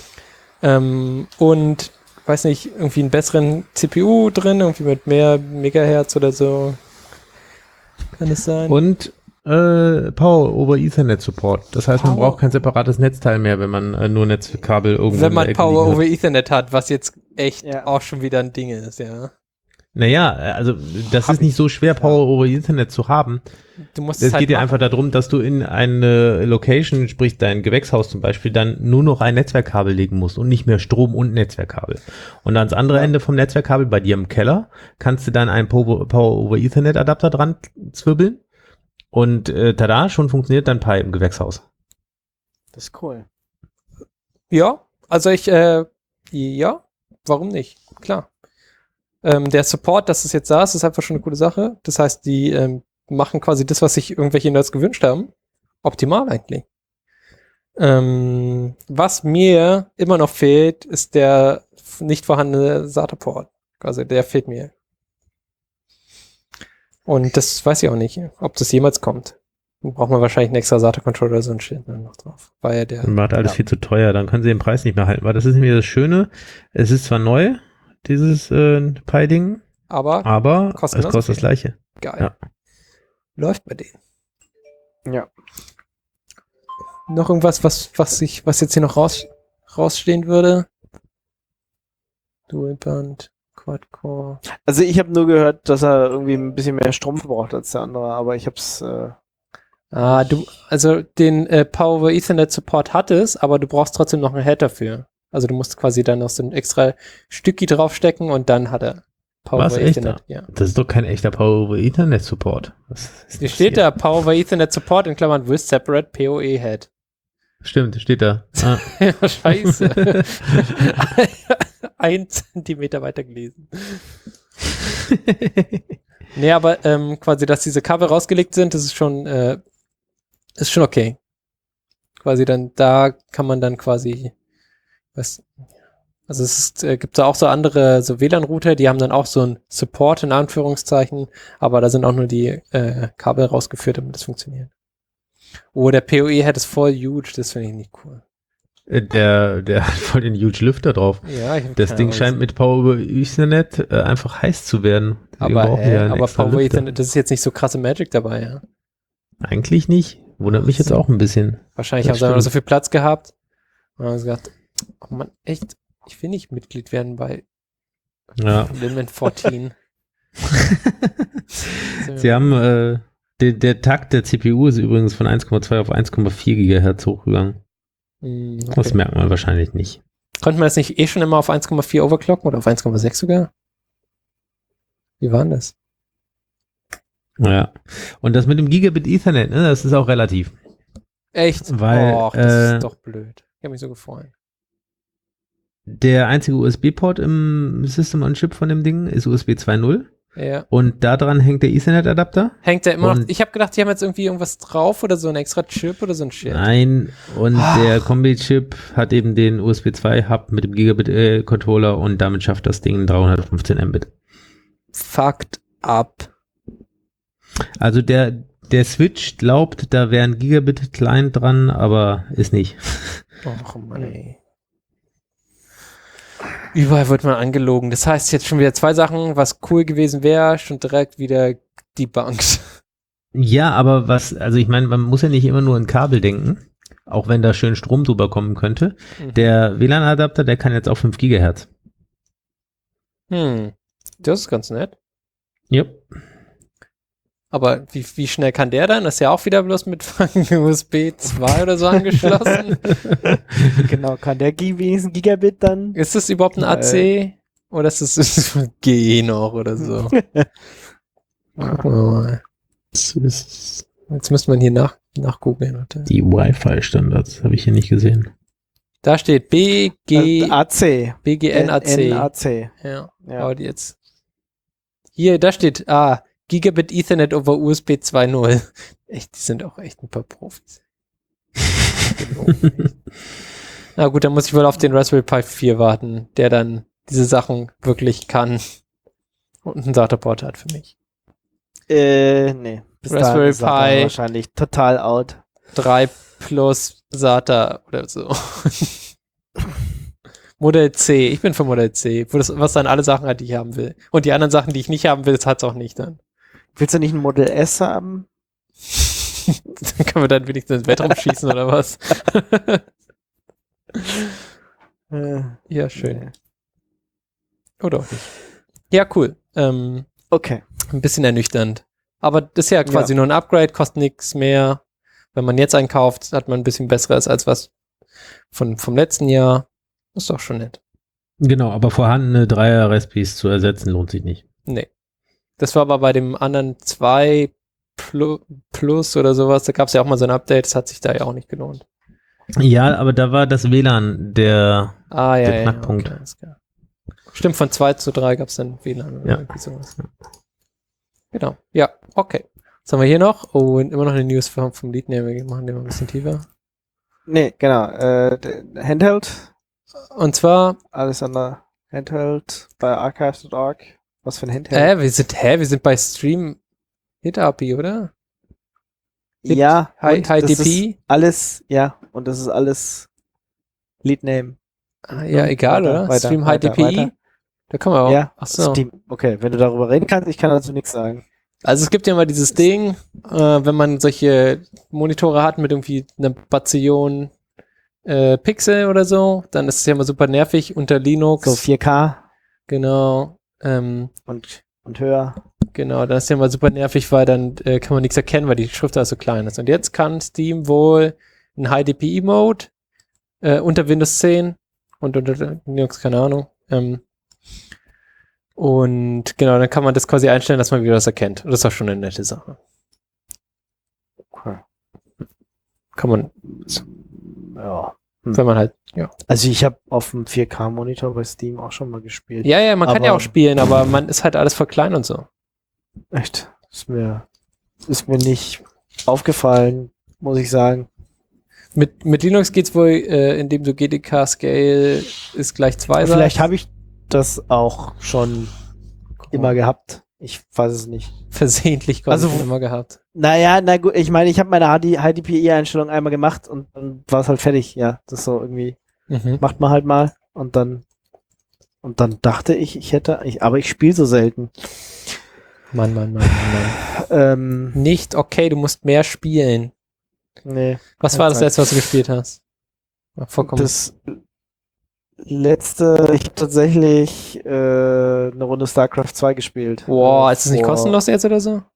Und weiß nicht, irgendwie einen besseren CPU drin, irgendwie mit mehr Megahertz oder so. Kann es sein? Und Power over Ethernet Support. Das heißt, man Power- braucht kein separates Netzteil mehr, wenn man nur Netzkabel irgendwo Wenn in der man Ecke Power liegen hat. over Ethernet hat, was jetzt echt Ja. auch schon wieder ein Ding ist, ja. Naja, also das ist nicht so schwer, Power over Ethernet zu haben. Du musst Es es halt geht ja machen. einfach darum, dass du in eine Location, sprich dein Gewächshaus zum Beispiel, dann nur noch ein Netzwerkkabel legen musst und nicht mehr Strom und Netzwerkkabel. Und ans andere Ende vom Netzwerkkabel, bei dir im Keller, kannst du dann einen Power over Ethernet Adapter dran zwirbeln und tada, schon funktioniert dein Pi im Gewächshaus. Das ist cool. Ja, also ja, warum nicht? Klar. Der Support, dass es jetzt da ist, ist einfach schon eine coole Sache. Das heißt, die machen quasi das, was sich irgendwelche Nerds gewünscht haben. Optimal eigentlich. Was mir immer noch fehlt, ist der nicht vorhandene SATA-Port. Also der fehlt mir. Und das weiß ich auch nicht, ob das jemals kommt. Dann braucht man wahrscheinlich einen extra SATA-Controller oder so ein Shit dann noch drauf. Weil ja der Dann war alles viel zu teuer, dann können sie den Preis nicht mehr halten. Weil das ist nämlich das Schöne, es ist zwar neu, dieses Pi-Ding, aber kostet es genauso kostet das viel. Gleiche. geil. Ja. Läuft bei denen. Ja. Noch irgendwas, was jetzt hier noch rausstehen würde? Dual-Band, Quad-Core. Also ich habe nur gehört, dass er irgendwie ein bisschen mehr Strom verbraucht als der andere, aber ich hab's Also den Power over Ethernet Support hat es, aber du brauchst trotzdem noch einen Head dafür. Also du musst quasi dann noch so ein extra Stücki draufstecken und dann hat er Power Was, over echt? Ethernet. Ja. Das ist doch kein echter Power over Ethernet Support. Was ist Hier das steht hier? da Power over Ethernet Support in Klammern with separate PoE Head. Stimmt, steht da. Ah. Ja, scheiße. 1 Zentimeter weiter gelesen. Nee, aber quasi, dass diese Kabel rausgelegt sind, das ist schon okay. Quasi dann, da kann man dann quasi also gibt da auch so andere, so WLAN-Router, die haben dann auch so ein Support in Anführungszeichen, aber da sind auch nur die Kabel rausgeführt, damit das funktioniert. Oh, der PoE-Head ist voll huge, das finde ich nicht cool. Der hat voll den huge Lüfter drauf. Ja, ich hab Das keine Ding Ahnung, scheint mit Power over Ethernet einfach heiß zu werden. Deswegen aber, brauchen wir einen aber extra Power over Lüfter. Ethernet, das ist jetzt nicht so krasse Magic dabei, ja. Eigentlich nicht. Wundert mich jetzt auch ein bisschen. Wahrscheinlich Das haben sie einfach stimmt. so viel Platz gehabt. Und haben sie gedacht, oh Mann, echt, ich will nicht Mitglied werden bei Ja. Limit 14. Sie haben, der Takt der CPU ist übrigens von 1,2 auf 1,4 Gigahertz hochgegangen. Das Okay. merkt man wahrscheinlich nicht. Konnte man das nicht schon immer auf 1,4 overclocken oder auf 1,6 sogar? Wie war denn das? Ja. Und das mit dem Gigabit Ethernet, ne, das ist auch relativ. Echt? Weil, Och, das ist doch blöd. Ich habe mich so gefreut. Der einzige USB-Port im System on Chip von dem Ding ist USB 2.0 Ja. und da dran hängt der Ethernet-Adapter. Hängt da immer noch. Und- Ich habe gedacht, die haben jetzt irgendwie irgendwas drauf oder so ein extra Chip oder so ein Shit. Nein, und Ach. der Kombi-Chip hat eben den USB 2-Hub mit dem Gigabit-Controller und damit schafft das Ding 315 Mbit. Fucked up. Also der Switch glaubt, da wäre ein Gigabit-Client dran, aber ist nicht. Och Mann, ey. Überall wird man angelogen. Das heißt jetzt schon wieder 2 Sachen, was cool gewesen wäre, schon direkt wieder debunked. Ja, aber also ich meine, man muss ja nicht immer nur in Kabel denken, auch wenn da schön Strom drüber kommen könnte. Der WLAN-Adapter, der kann jetzt auch 5 Gigahertz. Das ist ganz nett. Yep. Aber wie schnell kann der dann? Das ist ja auch wieder bloß mit USB 2 oder so angeschlossen. genau, kann der wenigstens Gigabit dann? Ist das überhaupt ein AC? Oder ist das G noch oder so? Gucken wir mal. Jetzt müsste man hier nachgoogeln. Warte. Die Wi-Fi-Standards habe ich hier nicht gesehen. Da steht AC. BGNAC. NAC. Ja, Ja. aber jetzt. Hier, da steht Gigabit Ethernet over USB 2.0. Echt, die sind auch echt ein paar Profis. Na gut, dann muss ich wohl auf den Raspberry Pi 4 warten, der dann diese Sachen wirklich kann und einen SATA-Port hat für mich. Nee. Bis Raspberry dahin ist SATA Pi. wahrscheinlich total out. 3 plus SATA oder so. Modell C. Ich bin für Modell C, was dann alle Sachen hat, die ich haben will. Und die anderen Sachen, die ich nicht haben will, das hat es auch nicht dann. Willst du nicht ein Modell S haben? Dann können wir dann wenigstens ins Weltraum schießen oder was? Ja, schön. Oder auch nicht. Ja, cool. Okay. Ein bisschen ernüchternd. Aber das ist ja quasi nur ein Upgrade, kostet nichts mehr. Wenn man jetzt einkauft, hat man ein bisschen besseres als was vom letzten Jahr. Ist doch schon nett. Genau, aber vorhandene 3er-Recipes zu ersetzen lohnt sich nicht. Nee. Das war aber bei dem anderen 2 Plus oder sowas, da gab es ja auch mal so ein Update, das hat sich da ja auch nicht gelohnt. Ja, aber da war das WLAN der Knackpunkt. Okay, ist klar. Stimmt, von 2 zu 3 gab es dann WLAN oder irgendwie sowas. Genau, ja, okay. Was haben wir hier noch? Oh, und immer noch eine News vom Lied. Ne, wir machen den mal ein bisschen tiefer. Nee, genau. Handheld. Und zwar Alles an der Handheld bei archives.org. Was für ein Handheld? wir sind bei Stream Hit API, oder? Ja, High das DP? ist alles, ja, und das ist alles Leadname. Ja, egal, Weiter, oder? Stream High DPI? Da kann man auch. Ja, Achso. Steam. Okay, wenn du darüber reden kannst, ich kann dazu nichts sagen. Also es gibt ja mal dieses Ding, wenn man solche Monitore hat mit irgendwie einer Bazillion Pixel oder so, dann ist es ja immer super nervig unter Linux. So 4K Genau. und höher. Genau, das ist ja immer super nervig, weil dann kann man nichts erkennen, weil die Schrift so klein ist. Und jetzt kann Steam wohl einen High-DPI-Mode unter Windows 10 und unter Linux, keine Ahnung. Und genau, dann kann man das quasi einstellen, dass man wieder was erkennt. Und das ist auch schon eine nette Sache. Okay. Kann man, Ja. wenn man halt, ja. Also ich habe auf dem 4K-Monitor bei Steam auch schon mal gespielt. Ja, man kann Aber- ja auch spielen, aber man ist halt alles voll klein und so. Echt? Ist mir nicht aufgefallen, muss ich sagen. Mit Linux geht's wohl, indem du GDK Scale ist gleich 2 Vielleicht habe ich das auch schon immer gehabt. Ich weiß es nicht. versehentlich Also, quasi immer gehabt. Naja, na gut, ich meine, ich habe meine HDPI-Einstellung einmal gemacht und dann war es halt fertig. Ja, das ist so irgendwie, macht man halt mal und dann dachte ich aber ich spiele so selten. Mann. Nicht okay, du musst mehr spielen. Nee. Was war das letzte, was du gespielt hast? Ja, vollkommen. Das letzte, ich habe tatsächlich eine Runde StarCraft 2 gespielt. Boah, ist das nicht Vor- kostenlos jetzt oder so?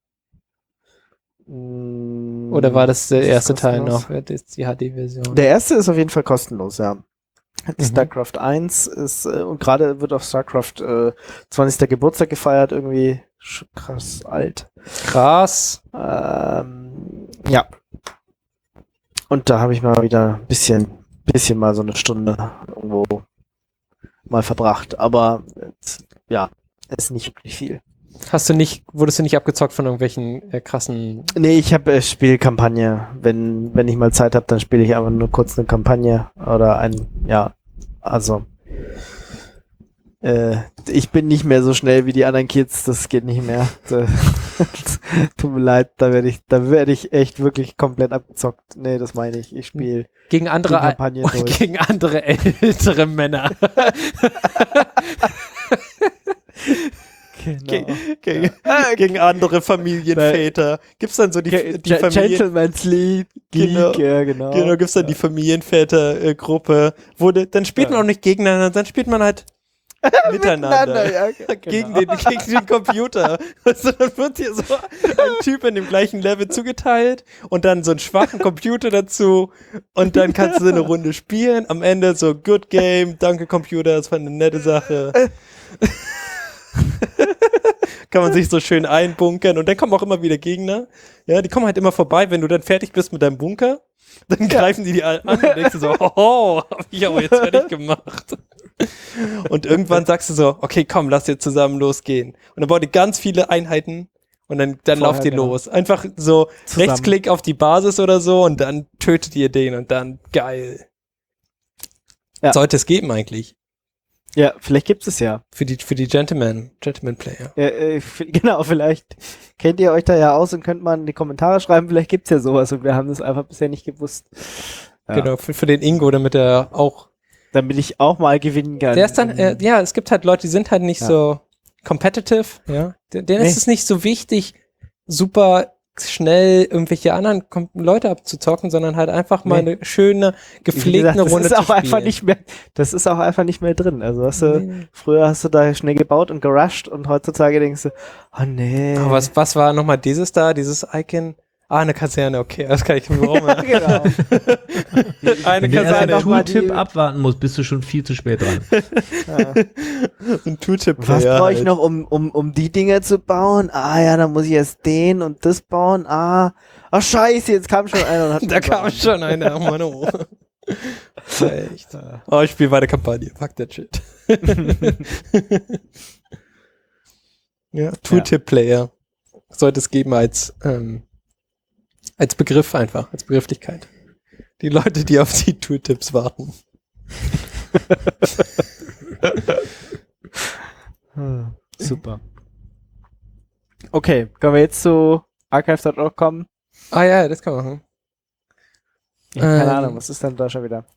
Oder war das der Ist erste Teil kostenlos? noch? Jetzt die HD-Version. Der erste ist auf jeden Fall kostenlos, ja. Mhm. StarCraft 1 ist, und gerade wird auf StarCraft 20. Geburtstag gefeiert, irgendwie krass alt. Krass. Ja. Und da habe ich mal wieder ein bisschen mal so eine Stunde irgendwo mal verbracht. Aber ja, es ist nicht wirklich viel. Wurdest du nicht abgezockt von irgendwelchen krassen. Nee, ich habe Spielkampagne. Wenn ich mal Zeit habe, dann spiele ich einfach nur kurz eine Kampagne oder also ich bin nicht mehr so schnell wie die anderen Kids, das geht nicht mehr. Tut mir leid, da werde ich echt wirklich komplett abgezockt. Nee, das meine ich. Ich spiele Gegen andere, Kampagne durch. gegen andere ältere Männer. Genau. Gegen andere Familienväter. Gibt's dann so die Familien... Gentleman's League. Genau. Ja, genau. Genau, gibt's dann die Familienväter-Gruppe, dann spielt man auch nicht gegeneinander, dann spielt man halt miteinander. Ja, Gegen genau. den Computer. Also dann wird dir so ein Typ in dem gleichen Level zugeteilt und dann so einen schwachen Computer dazu und dann kannst du so eine Runde spielen. Am Ende so, good game, danke Computer, das war eine nette Sache. Kann man sich so schön einbunkern und dann kommen auch immer wieder Gegner. Ja, die kommen halt immer vorbei, wenn du dann fertig bist mit deinem Bunker, dann greifen die an und denkst du so, oh, hab ich aber jetzt fertig gemacht. Und irgendwann sagst du so, okay, komm, lass jetzt zusammen losgehen. Und dann baut ihr ganz viele Einheiten und dann lauft ihr los. Einfach so Zusammen. Rechtsklick auf die Basis oder so und dann tötet ihr den und dann geil. Ja. Sollte es geben eigentlich. Ja, vielleicht gibt es ja. Für die Gentleman-Player. Genau, vielleicht kennt ihr euch da ja aus und könnt mal in die Kommentare schreiben, vielleicht gibt's ja sowas und wir haben das einfach bisher nicht gewusst. Ja. Genau, für den Ingo, damit er auch. Damit ich auch mal gewinnen kann. Der ist dann, ja, es gibt halt Leute, die sind halt nicht so competitive, ja. Denen ist es nicht so wichtig, super schnell irgendwelche anderen Leute abzuzocken, sondern halt einfach mal eine schöne, gepflegte Runde zu spielen. Das ist auch einfach nicht mehr drin. Also früher hast du da schnell gebaut und gerusht und heutzutage denkst du, oh nee. Aber was war nochmal dieses Icon? Eine Kaserne, okay, das kann ich mir warum. Ja, genau. Wenn du erst einen Tooltip abwarten musst, bist du schon viel zu spät dran. Ja. Ein Tooltip. Was brauche ich noch, um die Dinge zu bauen? Ah ja, dann muss ich erst den und das bauen. Scheiße, jetzt kam schon einer. Und hat da kam schon einer, oh Mann, oh. Echt. Oh, ich spiele weiter Kampagne, fuck that shit. Ja, Tooltip-Player sollte es geben als Begriff einfach, als Begrifflichkeit. Die Leute, die auf die Tooltips warten. Super. Okay, können wir jetzt zu archive.org kommen? Ah ja, das kann man machen. Ja, keine Ahnung, was ist denn da schon wieder?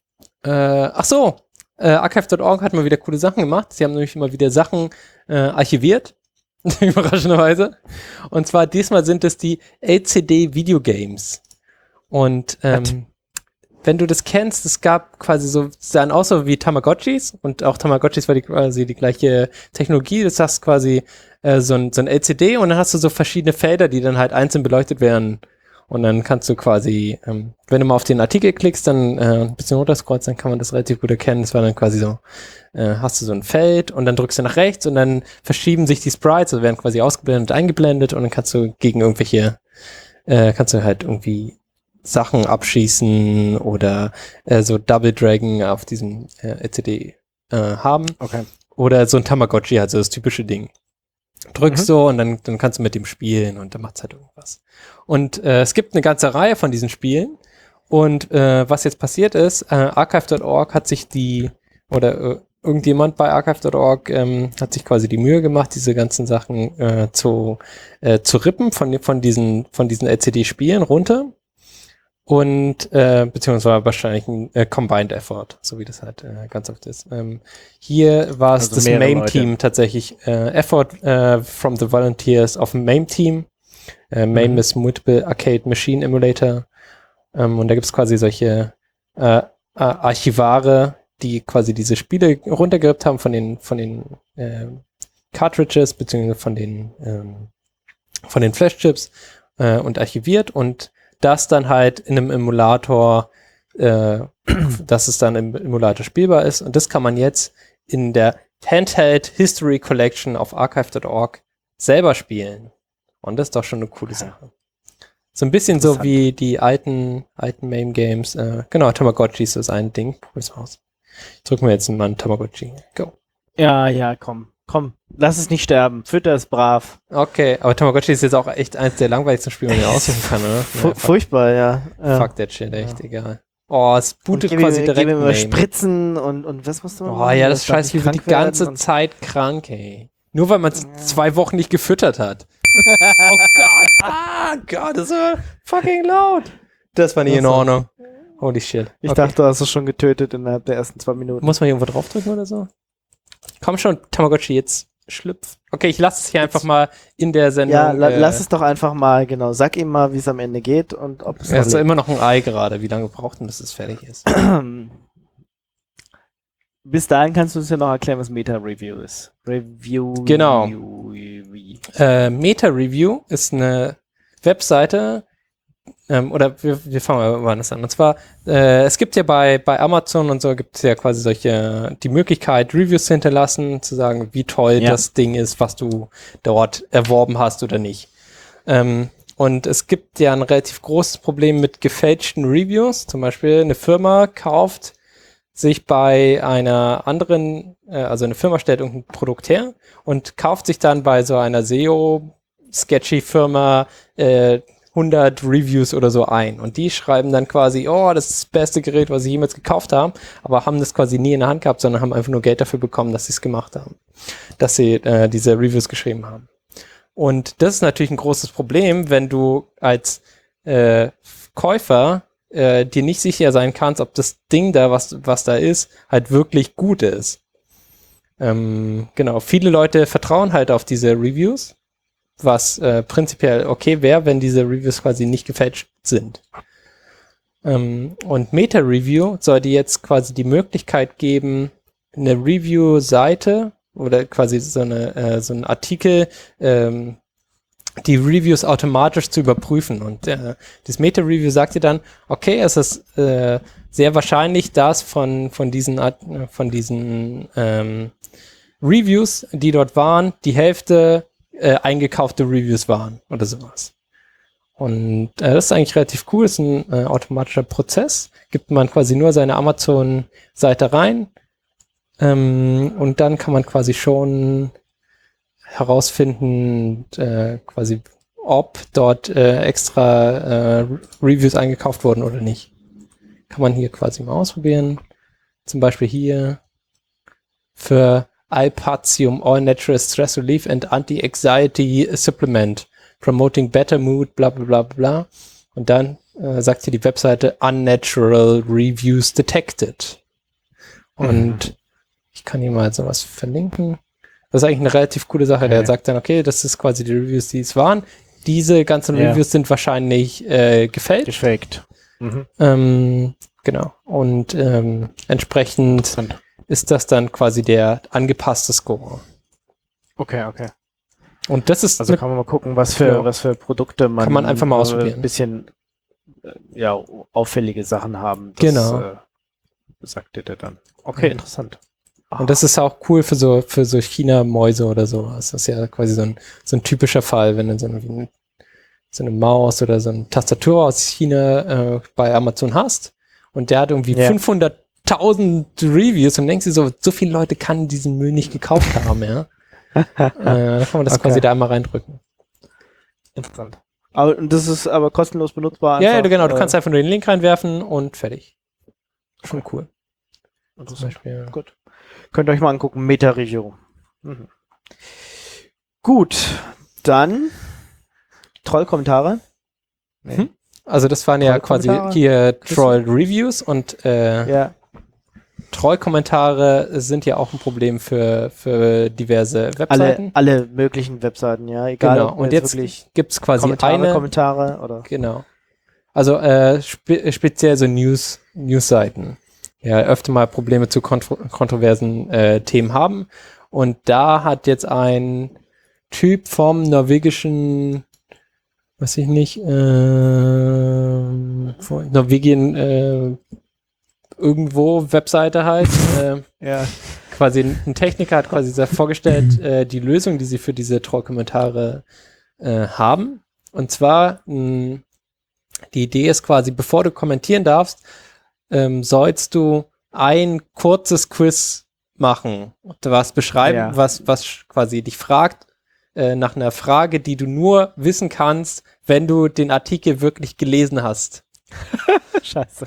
Archive.org hat mal wieder coole Sachen gemacht. Sie haben nämlich immer wieder Sachen archiviert. Überraschenderweise. Und zwar diesmal sind es die LCD Videogames. Und wenn du das kennst, es gab quasi so, sahen auch so wie Tamagotchis und auch Tamagotchis war quasi die gleiche Technologie. Das hast quasi so ein LCD und dann hast du so verschiedene Felder, die dann halt einzeln beleuchtet werden. Und dann kannst du quasi, wenn du mal auf den Artikel klickst, dann ein bisschen runterscrollst, dann kann man das relativ gut erkennen. Das war dann quasi so, hast du so ein Feld und dann drückst du nach rechts und dann verschieben sich die Sprites, also werden quasi ausgeblendet und eingeblendet und dann kannst du gegen irgendwelche, kannst du halt irgendwie Sachen abschießen oder so Double Dragon auf diesem LCD haben. Okay. Oder so ein Tamagotchi, also das typische Ding. Drückst so und dann kannst du mit dem spielen und dann macht's halt irgendwas. Und es gibt eine ganze Reihe von diesen Spielen und was jetzt passiert ist, archive.org hat sich irgendjemand bei archive.org hat sich quasi die Mühe gemacht, diese ganzen Sachen zu rippen von diesen LCD-Spielen runter und beziehungsweise wahrscheinlich ein Combined Effort, so wie das halt ganz oft ist. Hier war es das MAME-Team tatsächlich, Effort from the Volunteers of MAME-Team. MAME ist Multiple Arcade Machine Emulator und da gibt es quasi solche Archivare, die quasi diese Spiele runtergerippt haben von den Cartridges beziehungsweise von den Flashchips und archiviert und das dann halt in einem Emulator, dass es dann im Emulator spielbar ist. Und das kann man jetzt in der Handheld History Collection auf archive.org selber spielen. Und das ist doch schon eine coole Sache. So ein bisschen so wie die alten MAME-Games. Genau, Tamagotchi ist das ein Ding. Probier's mal aus. Ich drücke mir jetzt mal einen Tamagotchi. Go. Ja, komm. Lass es nicht sterben. Fütter es brav. Okay, aber Tamagotchi ist jetzt auch echt eins der langweiligsten Spiele, die man aussuchen kann, oder? Furchtbar, ja. Fuck that shit, echt, egal. Oh, es bootet quasi direkt Gib mir Spritzen und was musst du machen? Oh ja, das Scheißspiel wird die ganze Zeit krank, ey. Nur weil man es 2 Wochen nicht gefüttert hat. Oh Gott, das ist so fucking laut. Das war nicht in Ordnung. Holy shit. Ich dachte, du hast es schon getötet innerhalb der ersten 2 Minuten. Muss man hier irgendwo draufdrücken oder so? Komm schon, Tamagotchi, jetzt schlüpf. Okay, ich lasse es hier einfach mal in der Sendung. Ja, lass es doch einfach mal, genau. Sag ihm mal, wie es am Ende geht und ob es ja, ist immer noch ein Ei gerade. Wie lange braucht denn, bis es fertig ist? Bis dahin kannst du uns ja noch erklären, was Meta-Review ist. Genau. Meta-Review ist eine Webseite, oder wir fangen mal woanders an. Und zwar, es gibt ja bei Amazon und so gibt es ja quasi die Möglichkeit, Reviews zu hinterlassen, zu sagen, wie toll das Ding ist, was du dort erworben hast oder nicht. Und es gibt ja ein relativ großes Problem mit gefälschten Reviews. Zum Beispiel eine Firma kauft sich bei einer anderen, also eine Firma stellt irgendein Produkt her und kauft sich dann bei so einer SEO-sketchy-Firma 100 Reviews oder so ein. Und die schreiben dann quasi, oh, das ist das beste Gerät, was sie jemals gekauft haben, aber haben das quasi nie in der Hand gehabt, sondern haben einfach nur Geld dafür bekommen, dass sie es gemacht haben. Dass sie diese Reviews geschrieben haben. Und das ist natürlich ein großes Problem, wenn du als Käufer dir nicht sicher sein kannst, ob das Ding da, was da ist, halt wirklich gut ist. Genau, viele Leute vertrauen halt auf diese Reviews, was prinzipiell okay wäre, wenn diese Reviews quasi nicht gefälscht sind. Und Meta-Review sollte jetzt quasi die Möglichkeit geben, eine Review-Seite oder quasi so ein Artikel, die Reviews automatisch zu überprüfen. Und das Meta-Review sagt dir dann, okay, es ist sehr wahrscheinlich, dass von diesen Reviews, die dort waren, die Hälfte eingekaufte Reviews waren oder sowas. Und das ist eigentlich relativ cool, ist ein automatischer Prozess. Gibt man quasi nur seine Amazon-Seite rein und dann kann man quasi schon herausfinden, quasi ob dort extra Reviews eingekauft wurden oder nicht. Kann man hier quasi mal ausprobieren. Zum Beispiel hier für Alpatium All Natural Stress Relief and Anti-Anxiety Supplement promoting better mood, bla bla bla bla. Und dann sagt hier die Webseite Unnatural Reviews Detected. Und ich kann hier mal sowas verlinken. Das ist eigentlich eine relativ coole Sache. Der sagt dann, okay, das ist quasi die Reviews, die es waren. Diese ganzen Reviews sind wahrscheinlich gefälscht. Gefaked. Genau. Und entsprechend ist das dann quasi der angepasste Score. Okay. Und das ist Also kann man mal gucken, was für Produkte man kann man einfach mal ausprobieren. Ein bisschen auffällige Sachen haben. Das, genau. Sagte der dann. Okay, interessant. Und das ist auch cool für so China-Mäuse oder so. Das ist ja quasi so ein typischer Fall, wenn du so eine Maus oder so eine Tastatur aus China bei Amazon hast und der hat irgendwie 500.000 Reviews und denkst dir so viele Leute kann diesen Müll nicht gekauft haben, ja. Da kann man das quasi da einmal reindrücken. Interessant. Und das ist aber kostenlos benutzbar? Einfach, ja, genau. Du kannst einfach nur den Link reinwerfen und fertig. Schon cool. Zum Beispiel. Gut. Könnt ihr euch mal angucken. Meta-Review. Gut. Dann Troll-Kommentare. Nee. Also das waren ja quasi hier Troll-Reviews und Troll-Kommentare sind ja auch ein Problem für diverse Webseiten. Alle möglichen Webseiten, ja. Egal, genau. Und jetzt gibt es quasi Kommentare oder? Genau. Also speziell so News-Seiten. Ja, öfter mal Probleme zu kontroversen Themen haben. Und da hat jetzt ein Typ vom norwegischen, weiß ich nicht, Norwegen irgendwo Webseite halt. Quasi ein Techniker hat quasi vorgestellt, die Lösung, die sie für diese Trollkommentare haben. Und zwar, die Idee ist quasi, bevor du kommentieren darfst, sollst du ein kurzes Quiz machen, was beschreiben, was quasi dich fragt, nach einer Frage, die du nur wissen kannst, wenn du den Artikel wirklich gelesen hast. Scheiße.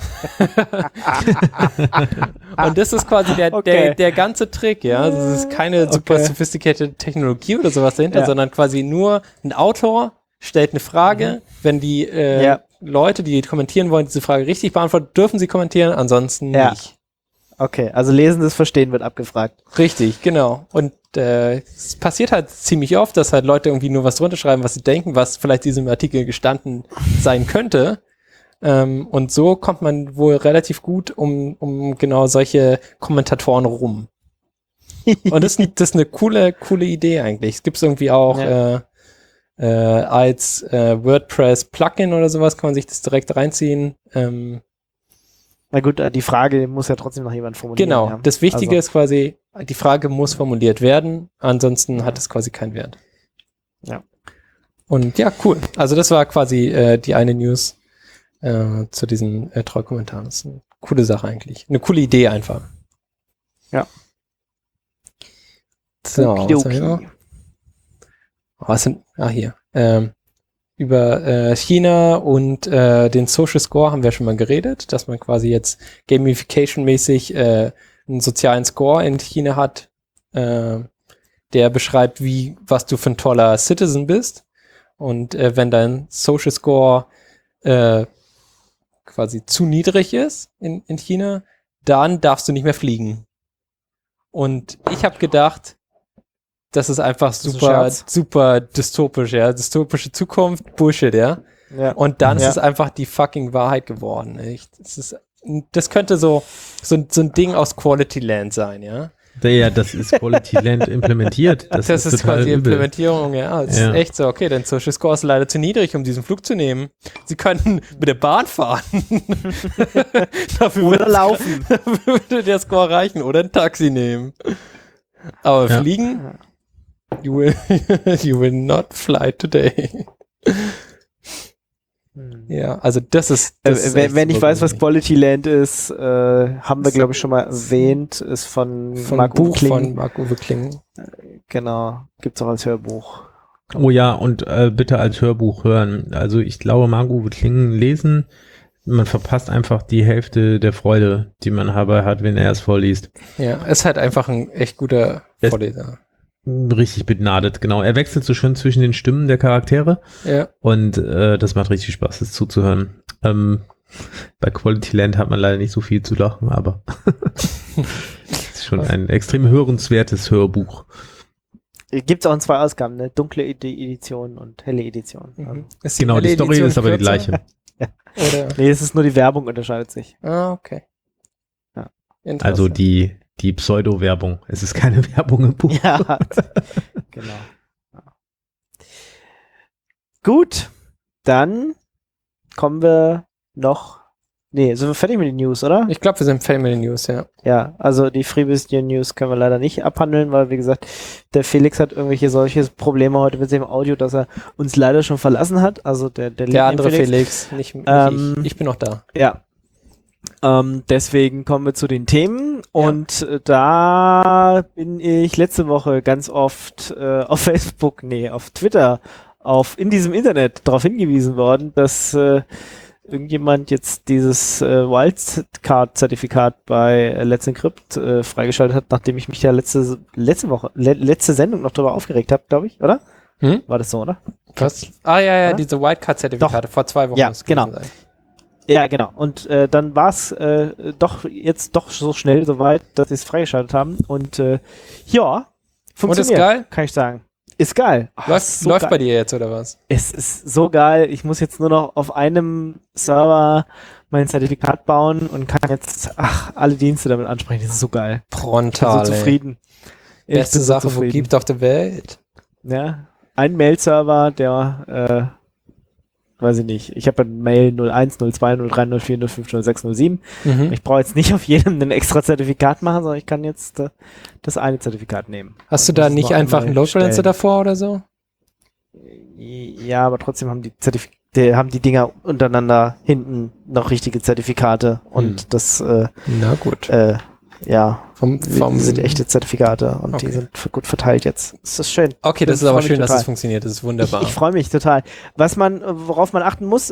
Und das ist quasi der ganze Trick, ja. Also es ist keine super sophisticated Technologie oder sowas dahinter, sondern quasi nur ein Autor stellt eine Frage, wenn die Leute, die kommentieren wollen, diese Frage richtig beantworten, dürfen sie kommentieren, ansonsten nicht. Okay, also lesendes Verstehen wird abgefragt. Richtig, genau. Und es passiert halt ziemlich oft, dass halt Leute irgendwie nur was drunter schreiben, was sie denken, was vielleicht diesem Artikel gestanden sein könnte. Und so kommt man wohl relativ gut um genau solche Kommentatoren rum. Und das ist eine coole Idee eigentlich. Es gibt es irgendwie auch als WordPress-Plugin oder sowas, kann man sich das direkt reinziehen. Na gut, die Frage muss ja trotzdem noch jemand formulieren. Genau, das Wichtige ist quasi, die Frage muss formuliert werden, ansonsten hat es quasi keinen Wert. Ja. Und ja, cool. Also das war quasi die eine News zu diesen Trollkommentaren. Das ist eine coole Sache eigentlich. Eine coole Idee einfach. Ja. So, hier. Über China und den Social Score haben wir schon mal geredet, dass man quasi jetzt Gamification-mäßig einen sozialen Score in China hat, der beschreibt, was du für ein toller Citizen bist. Und wenn dein Social Score quasi zu niedrig ist in China, dann darfst du nicht mehr fliegen. Und ich habe gedacht, das ist einfach ist ein super, Scherz. super dystopisch, ja. Dystopische Zukunft, Bullshit, ja. Ja. Und dann ist Ja. es einfach die fucking Wahrheit geworden, echt. Das könnte so ein Ding aus Quality Land sein, ja. Ja, das ist Quality Land implementiert. Das ist ist total quasi übel. Implementierung, ja. Es ist echt so, okay, dein Social Score ist leider zu niedrig, um diesen Flug zu nehmen. Sie könnten mit der Bahn fahren. Dafür Oder laufen. würde der Score reichen. Oder ein Taxi nehmen. Aber Ja. fliegen? You will not fly today. Ja, also das ist echt Wenn ich super weiß, was gruselig. Quality Land ist, haben wir, glaube ich, schon mal erwähnt, ist von Von Marc Buch Kling. von Marc-Uwe Kling. Genau, gibt's auch als Hörbuch. Oh ja, und bitte als Hörbuch hören. Also ich glaube, Marc-Uwe Kling lesen, man verpasst einfach die Hälfte der Freude, die man dabei hat, wenn er es vorliest. Ja, ist halt einfach ein echt guter Es- Vorleser. Richtig begnadet, genau. Er wechselt so schön zwischen den Stimmen der Charaktere Ja. und das macht richtig Spaß, das zuzuhören. Bei Quality Land hat man leider nicht so viel zu lachen, aber es ist schon ein extrem hörenswertes Hörbuch. Gibt's auch in 2 Ausgaben, ne? Dunkle Edition und helle Edition. Mhm. Genau, die helle Story Edition ist aber die kürzer? gleiche. Oder? Nee, es ist nur die Werbung unterscheidet sich. Ah, okay. Ja. Also Interessant. die Pseudo-Werbung. Es ist keine Werbung im Buch. Ja, genau. Ja. Gut, dann kommen wir noch. Nee, sind wir fertig mit den News, oder? Ich glaube, wir sind Family News, ja. Ja, also die FreeBSD News können wir leider nicht abhandeln, weil, wie gesagt, der Felix hat irgendwelche solche Probleme heute mit dem Audio, dass er uns leider schon verlassen hat. Also der Der andere Felix, nicht ich. Ich bin noch da. Ja. Deswegen kommen wir zu den Themen und da bin ich letzte Woche ganz oft auf Facebook, auf Twitter, in diesem Internet darauf hingewiesen worden, dass irgendjemand jetzt dieses Wildcard-Zertifikat bei Let's Encrypt freigeschaltet hat, nachdem ich mich ja letzte Sendung noch darüber aufgeregt habe, glaube ich, oder? Hm? War das so, oder? Was? Ah, ja, Oder? diese Wildcard-Zertifikate vor 2 Wochen. Ja, muss es gewesen genau. sein. Ja, genau. Und dann war es doch so schnell soweit, dass sie es freigeschaltet haben. Und ja, funktioniert. Und ist geil? Kann ich sagen. Ist geil. Ach, Läuft geil. bei dir jetzt, oder was? Es ist so geil. Ich muss jetzt nur noch auf einem Server mein Zertifikat bauen und kann jetzt alle Dienste damit ansprechen. Das ist so geil. Ich bin Frontal, so zufrieden. Ich Beste bin so Sache, wo zufrieden. gibt auf der Welt. Ja, ein Mail-Server, der weiß ich nicht. Ich habe ein Mail 01, 02, 03, 04, 05, 06, 07. Mhm. Ich brauche jetzt nicht auf jedem ein extra Zertifikat machen, sondern ich kann jetzt das eine Zertifikat nehmen. Hast du Und da das nicht noch einfach einmal einen Load Balancer stellen. davor oder so? Ja, aber trotzdem haben die Dinger untereinander hinten noch richtige Zertifikate und das Na gut. sind echte Zertifikate und Okay. die sind gut verteilt jetzt. Das ist schön. Okay, das Ich ist aber freu mich schön, dass total. es funktioniert. Das ist wunderbar. Ich freue mich total. Worauf man achten muss,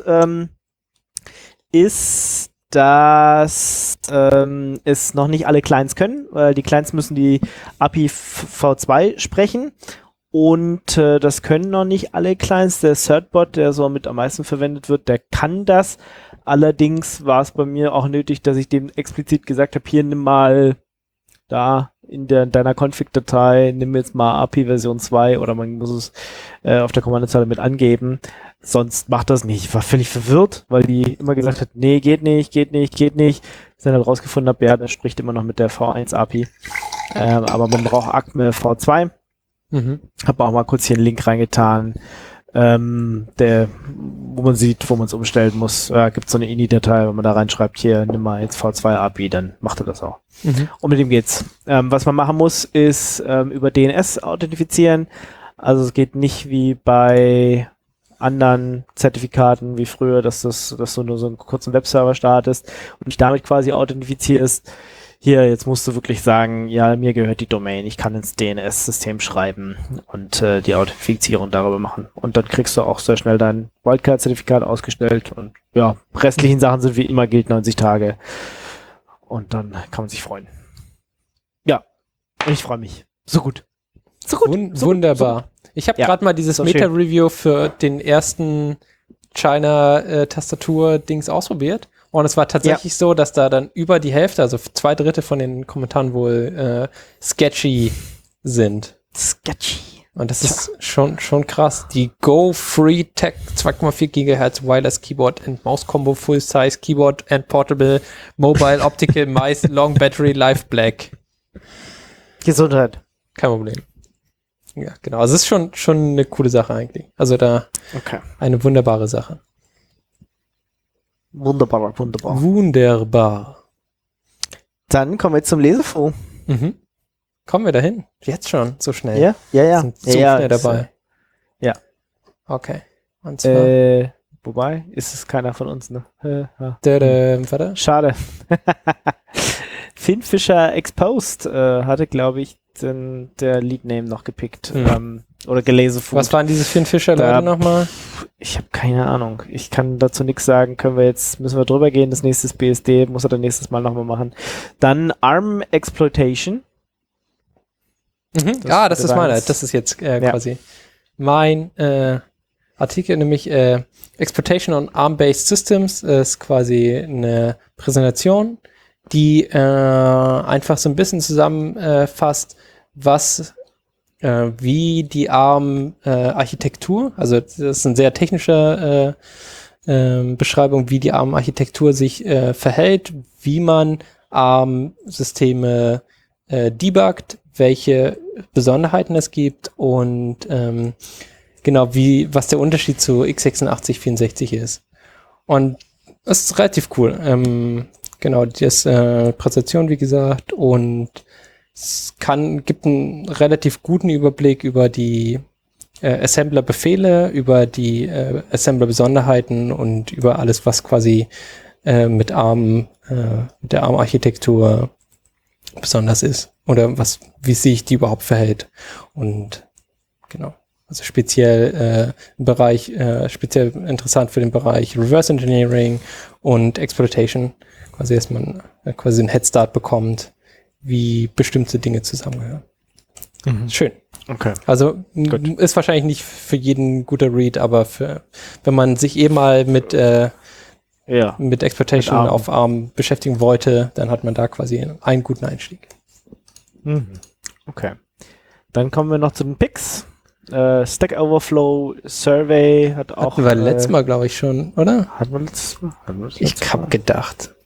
ist, dass es noch nicht alle Clients können, weil die Clients müssen die API V2 sprechen und das können noch nicht alle Clients. Der Certbot, der so mit am meisten verwendet wird, der kann das. Allerdings war es bei mir auch nötig, dass ich dem explizit gesagt habe, hier nimm mal da in deiner Config-Datei, nimm jetzt mal API Version 2 oder man muss es auf der Kommandozeile mit angeben. Sonst macht das nicht. Ich war völlig verwirrt, weil die immer gesagt hat, nee, geht nicht. Ich dann halt rausgefunden habe, ja, das spricht immer noch mit der V1 API. Aber man braucht ACME V2. Mhm. Habe auch mal kurz hier einen Link reingetan, wo man sieht, wo man es umstellen muss. Gibt so eine INI-Datei, wenn man da reinschreibt, hier, nimm mal jetzt V2 API, dann macht er das auch. Mhm. Und mit dem geht's. Was man machen muss, ist über DNS authentifizieren. Also es geht nicht wie bei anderen Zertifikaten wie früher, dass du nur so einen kurzen Webserver startest und dich damit quasi authentifizierst. Hier, jetzt musst du wirklich sagen, ja, mir gehört die Domain, ich kann ins DNS-System schreiben und die Authentifizierung darüber machen. Und dann kriegst du auch sehr schnell dein Wildcard-Zertifikat ausgestellt und ja, restlichen Sachen sind wie immer, gilt 90 Tage. Und dann kann man sich freuen. Ja, und ich freue mich. So gut. So gut. Wunderbar. Ich habe Ja, gerade mal dieses so schön. Meta-Review für den ersten China-Tastatur-Dings ausprobiert. Und es war tatsächlich so, dass da dann über die Hälfte, also 2/3 von den Kommentaren wohl sketchy sind. Sketchy. Und das ist schon krass. Die Go Free Tech 2,4 GHz Wireless Keyboard and Mouse Combo Full Size Keyboard and Portable Mobile Optical Mice Long Battery Live Black. Gesundheit. Kein Problem. Ja, genau. Also es ist schon eine coole Sache eigentlich. Also da eine wunderbare Sache. Wunderbar. Wunderbar. Dann kommen wir zum Lesefonds. Mhm. Kommen wir dahin? Jetzt schon? So schnell? Ja. Sind so schnell dabei. Ja. Okay. Und zwar. Wobei, ist es keiner von uns, ne? Warte. Schade. Finn Fischer Exposed hatte, glaube ich, der Lead-Name noch gepickt. Oder gelesen. Was waren diese Finn Fischer-Leute nochmal? Ich habe keine Ahnung. Ich kann dazu nichts sagen. Müssen wir drüber gehen. Das nächste ist BSD. Muss er dann nächstes Mal nochmal machen. Dann ARM Exploitation. Das ist meiner. Das ist jetzt quasi mein Artikel, nämlich Exploitation on ARM-Based Systems ist quasi eine Präsentation, die einfach so ein bisschen zusammenfasst, wie die ARM-Architektur, also das ist eine sehr technische Beschreibung, wie die ARM-Architektur sich verhält, wie man ARM-Systeme debuggt, welche Besonderheiten es gibt und genau, was der Unterschied zu x86-64 ist. Und das ist relativ cool. Genau, das Präsentation, wie gesagt, und es gibt einen relativ guten Überblick über die Assembler-Befehle, über die Assembler-Besonderheiten und über alles, was quasi mit der ARM-Architektur besonders ist. Oder wie sich die überhaupt verhält. Und genau. Also speziell speziell interessant für den Bereich Reverse Engineering und Exploitation, quasi, dass man quasi einen Headstart bekommt, wie bestimmte Dinge zusammengehören. Schön. Okay. Also ist wahrscheinlich nicht für jeden ein guter Read, aber wenn man sich eben mal mit Exploitation mit auf ARM beschäftigen wollte, dann hat man da quasi einen guten Einstieg. Okay. Dann kommen wir noch zu den Picks. Stack Overflow Survey hat auch. Hatten wir letztes Mal, glaube ich, schon, oder? Hatten wir letztes Mal? Ich hab gedacht.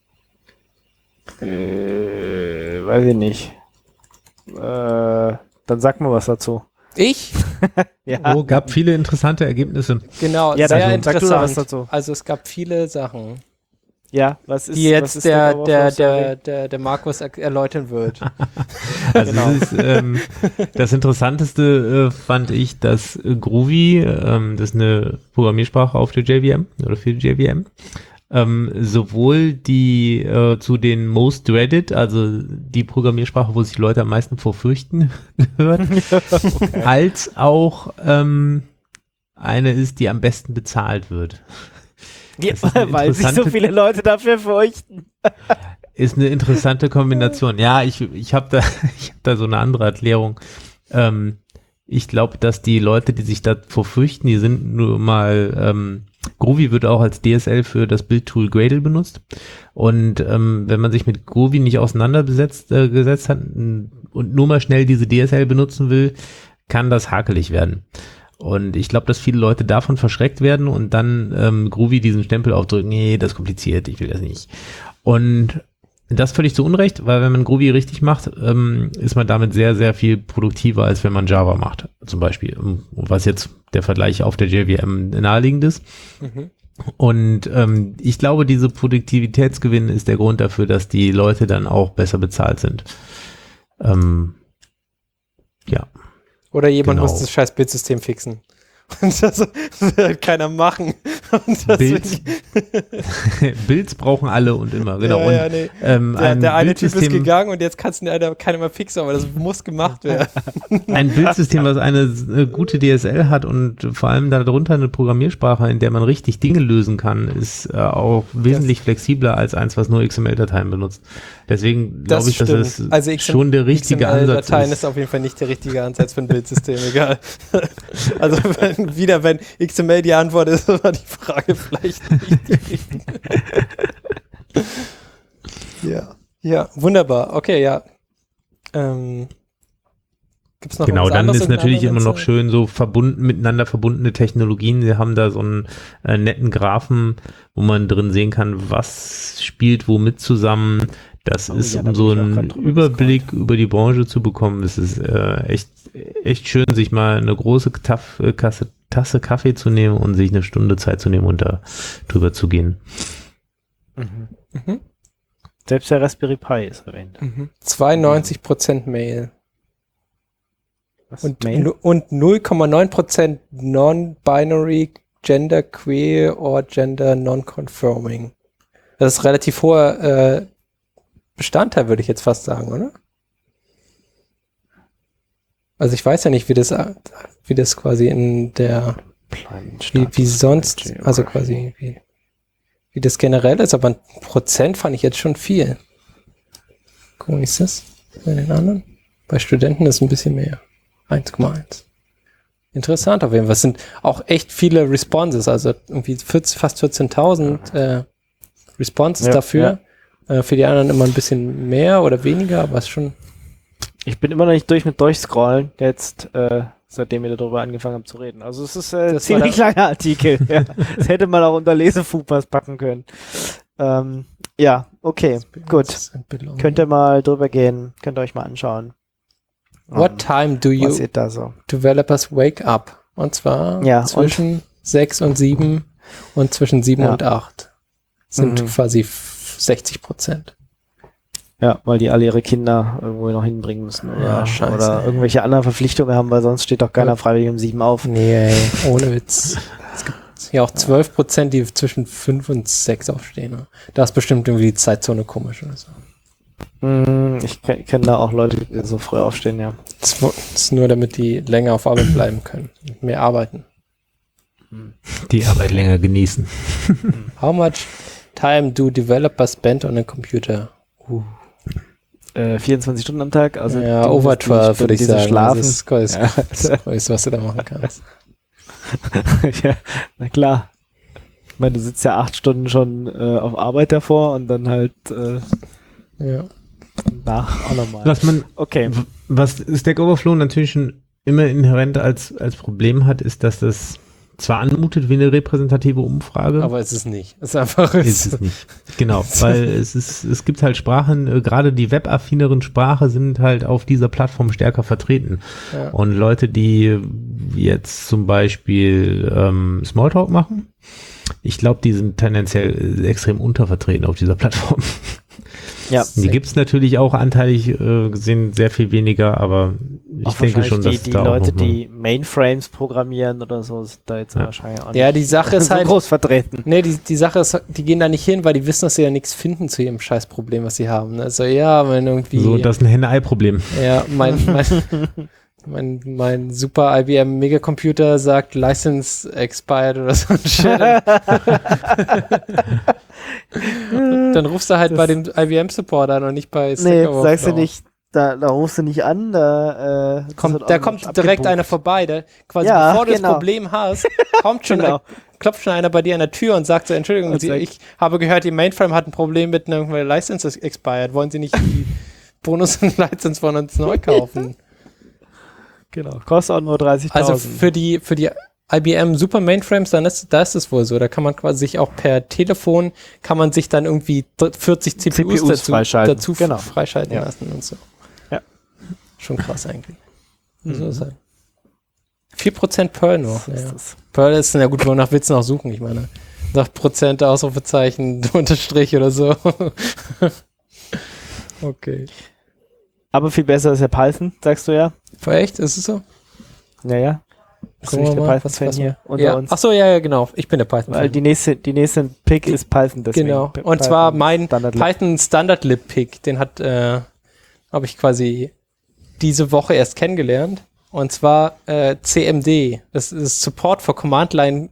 Weiß ich nicht. Dann sag mal was dazu. Ich? Ja. Gab viele interessante Ergebnisse. Genau, ja, sehr sag interessant. du was dazu. Also es gab viele Sachen. Ja, was ist die jetzt was ist der Markus erläutern wird. Also das Interessanteste fand ich, dass Groovy, das ist eine Programmiersprache auf der JVM oder für die JVM, sowohl die zu den Most Dreaded, also die Programmiersprache, wo sich Leute am meisten vor fürchten, gehört, als auch eine ist, die am besten bezahlt wird. Ja, weil sich so viele Leute dafür fürchten. Ist eine interessante Kombination. Ja, ich habe da so eine andere Erklärung. Ich glaube, dass die Leute, die sich davor fürchten, die sind nur mal, Groovy wird auch als DSL für das Build-Tool Gradle benutzt. Und wenn man sich mit Groovy nicht auseinandergesetzt hat und nur mal schnell diese DSL benutzen will, kann das hakelig werden. Und ich glaube, dass viele Leute davon verschreckt werden und dann Groovy diesen Stempel aufdrücken, nee, das ist kompliziert, ich will das nicht. Und das völlig zu Unrecht, weil wenn man Groovy richtig macht, ist man damit sehr, sehr viel produktiver, als wenn man Java macht, zum Beispiel. Was jetzt der Vergleich auf der JVM naheliegend ist. Und ich glaube, diese Produktivitätsgewinn ist der Grund dafür, dass die Leute dann auch besser bezahlt sind. Ja. Oder jemand muss das scheiß Bildsystem fixen. Und das will keiner machen. Builds brauchen alle und immer, genau. Ja, ja, nee. Der eine Typ ist gegangen und jetzt kannst du keiner mehr fixen, aber das muss gemacht werden. Ein Bildsystem, was eine gute DSL hat und vor allem darunter eine Programmiersprache, in der man richtig Dinge lösen kann, ist auch wesentlich flexibler als eins, was nur XML-Dateien benutzt. Deswegen glaube ich, dass es schon der richtige Ansatz ist. XML-Dateien ist auf jeden Fall nicht der richtige Ansatz für ein Bildsystem, egal. Also wenn XML die Antwort ist, war die Frage vielleicht nicht die richtige. Ja, wunderbar. Okay, ja. Gibt's noch Genau, was dann anderes, ist natürlich irgendeine immer noch Anwendung? schön so miteinander verbundene Technologien. Wir haben da so einen netten Graphen, wo man drin sehen kann, was spielt womit zusammen. Das ist, ja, da um so bin ich auch einen grad drüber Überblick über die Branche zu bekommen. Es ist echt schön, sich mal eine große Tasse Kaffee zu nehmen und sich eine Stunde Zeit zu nehmen und da drüber zu gehen. Mhm. Selbst der Raspberry Pi ist erwähnt. 92% Mail. Was? Und Mail? und 0,9% Non-Binary, Gender Queer or Gender Non-Conforming. Das ist relativ hoher Bestandteil, würde ich jetzt fast sagen, oder? Also ich weiß ja nicht, wie das quasi in der, wie sonst, also quasi wie das generell ist, aber 1% fand ich jetzt schon viel. Gucken, wie ist das bei den anderen? Bei Studenten ist ein bisschen mehr. 1,1. Interessant auf jeden Fall. Es sind auch echt viele Responses, also irgendwie fast 14.000 Responses dafür. Für die anderen immer ein bisschen mehr oder weniger, aber es ist schon... Ich bin immer noch nicht mit Durchscrollen, jetzt, seitdem wir darüber angefangen haben zu reden. Also es ist ein ziemlich langer Artikel. Ja. Das hätte man auch unter Lesefupas packen können. Ja, okay, gut. Könnt ihr mal drüber gehen, könnt ihr euch mal anschauen. What time do you da so? developers wake up? Und zwar zwischen 6 und 7 und zwischen 7 und 8. Sind quasi 60%. Ja, weil die alle ihre Kinder irgendwo noch hinbringen müssen oder irgendwelche anderen Verpflichtungen haben, weil sonst steht doch keiner freiwillig um 7 auf. Nee, ohne Witz. Es gibt ja auch 12%, die zwischen 5 und 6 aufstehen. Ne? Da ist bestimmt irgendwie die Zeitzone komisch oder so. Ich kenne da auch Leute, die so früh aufstehen, ja. Das ist nur, damit die länger auf Arbeit bleiben können und mehr arbeiten. Die Arbeit länger genießen. How much time do developers spend on a computer? 24 Stunden am Tag, also ja, over 12 würde ich sagen. Schlafen. Das ist das Größte, was du da machen kannst. Ja, na klar. Ich meine, du sitzt ja 8 Stunden schon auf Arbeit davor und dann halt nach auch nochmal. Was Stack Overflow natürlich schon immer inhärent als Problem hat, ist, dass das zwar anmutet wie eine repräsentative Umfrage. Aber es ist nicht. Es ist einfach ist es nicht. Genau, weil es gibt halt Sprachen, gerade die webaffineren Sprachen sind halt auf dieser Plattform stärker vertreten. Ja. Und Leute, die jetzt zum Beispiel Smalltalk machen, ich glaube, die sind tendenziell extrem untervertreten auf dieser Plattform. Ja. Die gibt es natürlich auch anteilig gesehen sehr viel weniger, aber ich denke schon, dass die Leute, die Mainframes programmieren oder so, sind da jetzt wahrscheinlich auch nicht. Ja, die Sache ist halt groß vertreten. Nee, die Sache ist, die gehen da nicht hin, weil die wissen, dass sie ja nichts finden zu ihrem Scheißproblem, was sie haben. Also ja, wenn irgendwie... So, das ist ein Henne-Ei-Problem. Ja, mein super IBM Megacomputer sagt License expired oder so ein Shit. Dann rufst du halt bei dem IBM Support an und nicht bei Stack Overflow. Sagst du nicht, da rufst du nicht an, da kommt direkt einer vorbei, der quasi bevor du das Problem hast, kommt schon klopft schon einer bei dir an der Tür und sagt so, Entschuldigung, ich habe gehört, die Mainframe hat ein Problem mit einer License expired, wollen Sie nicht die Bonus und License von uns neu kaufen? Genau, kostet auch nur 30.000. Also für die IBM Super Mainframes, da ist es wohl so. Da kann man quasi sich auch per Telefon, kann man sich dann irgendwie 40 CPUs dazu freischalten lassen und so. Ja. Schon krass eigentlich. So ist halt. 4% Perl nur. Ja. Perl ist, na gut, wonach willst du noch suchen? Ich meine, sagt Prozent, Ausrufezeichen, Unterstrich oder so. Okay. Aber viel besser ist ja Python, sagst du ja. Echt? Ist es so? Ja. Bist du nicht der Python-Fan hier unter uns? Achso, ja, genau. Ich bin der Python-Fan. Weil die nächste Pick ist Python, deswegen. Genau. Und zwar mein Python Standard-Lib-Pick, den habe ich quasi diese Woche erst kennengelernt. Und zwar CMD. Das ist Support for Command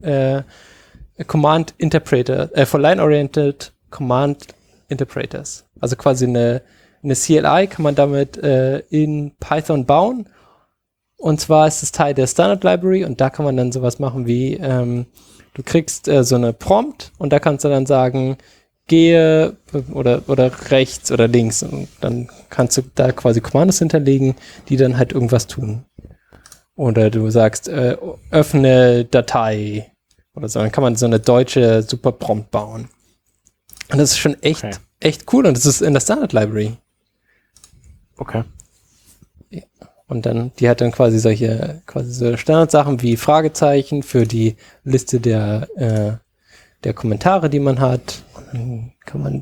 Interpreter, for Line-Oriented Command Interpreters. Also quasi eine CLI kann man damit in Python bauen. Und zwar ist es Teil der Standard Library und da kann man dann sowas machen wie, du kriegst so eine Prompt und da kannst du dann sagen, gehe oder rechts oder links und dann kannst du da quasi Kommandos hinterlegen, die dann halt irgendwas tun. Oder du sagst, öffne Datei oder so, dann kann man so eine deutsche Superprompt bauen. Und das ist schon echt cool und das ist in der Standard Library. Okay. Und dann, die hat dann quasi so Standardsachen wie Fragezeichen für die Liste der Kommentare, die man hat. Und dann kann man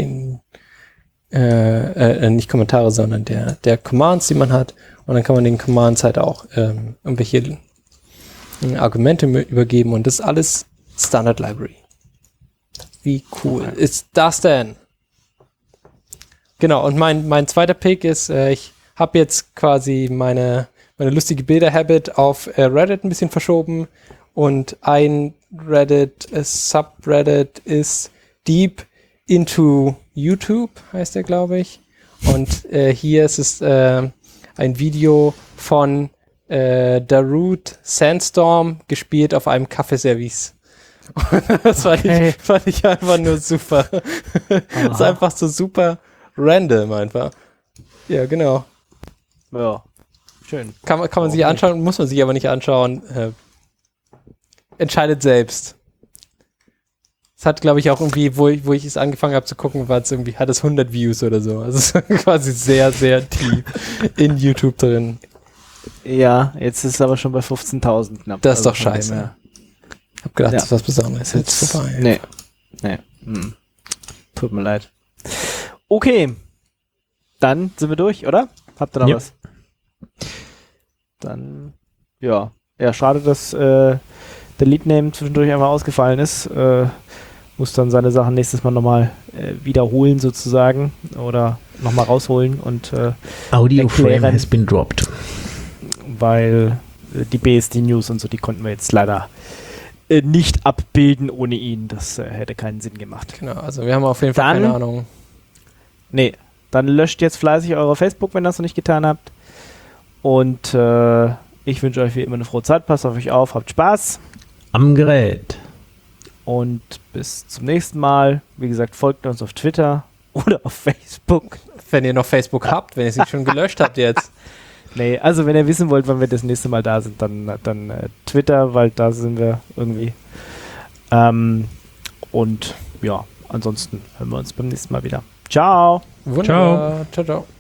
nicht Kommentare, sondern der Commands, die man hat. Und dann kann man den Commands halt auch irgendwelche Argumente übergeben. Und das ist alles Standard Library. Wie cool ist das denn? Genau, und mein zweiter Pick ist, ich habe jetzt quasi meine lustige Bilder-Habit auf Reddit ein bisschen verschoben und ein Subreddit ist Deep into YouTube, heißt der, glaube ich. Und hier ist es ein Video von Darude Sandstorm, gespielt auf einem Kaffeeservice. Das fand ich einfach nur super. Das ist einfach so super random einfach. Ja, genau. Ja, schön. Kann man sich anschauen, muss man sich aber nicht anschauen. Entscheidet selbst. Es hat, glaube ich, auch irgendwie, wo ich es angefangen habe zu gucken, hat es 100 Views oder so. Also es ist quasi sehr, sehr tief in YouTube drin. Ja, jetzt ist es aber schon bei 15.000 knapp. Das ist doch scheiße. Ich hab gedacht, das ist was Besonderes. Jetzt vorbei. Nee. Tut mir leid. Okay. Dann sind wir durch, oder? Habt ihr noch was? Dann, ja. Ja, schade, dass der Leadname zwischendurch einfach ausgefallen ist. Muss dann seine Sachen nächstes Mal nochmal wiederholen sozusagen oder nochmal rausholen und Audio Frame has been dropped. Weil die BSD News und so, die konnten wir jetzt leider nicht abbilden ohne ihn. Das hätte keinen Sinn gemacht. Genau, also wir haben auf jeden Fall keine Ahnung. Nee, dann löscht jetzt fleißig eure Facebook, wenn ihr das noch nicht getan habt. Und ich wünsche euch wie immer eine frohe Zeit. Passt auf euch auf, habt Spaß. Am Gerät. Und bis zum nächsten Mal. Wie gesagt, folgt uns auf Twitter oder auf Facebook. Wenn ihr noch Facebook habt, wenn ihr es nicht schon gelöscht habt jetzt. Nee, also wenn ihr wissen wollt, wann wir das nächste Mal da sind, dann Twitter, weil da sind wir irgendwie. Und ja, ansonsten hören wir uns beim nächsten Mal wieder. Ciao. Wunderbar. Ciao, ciao.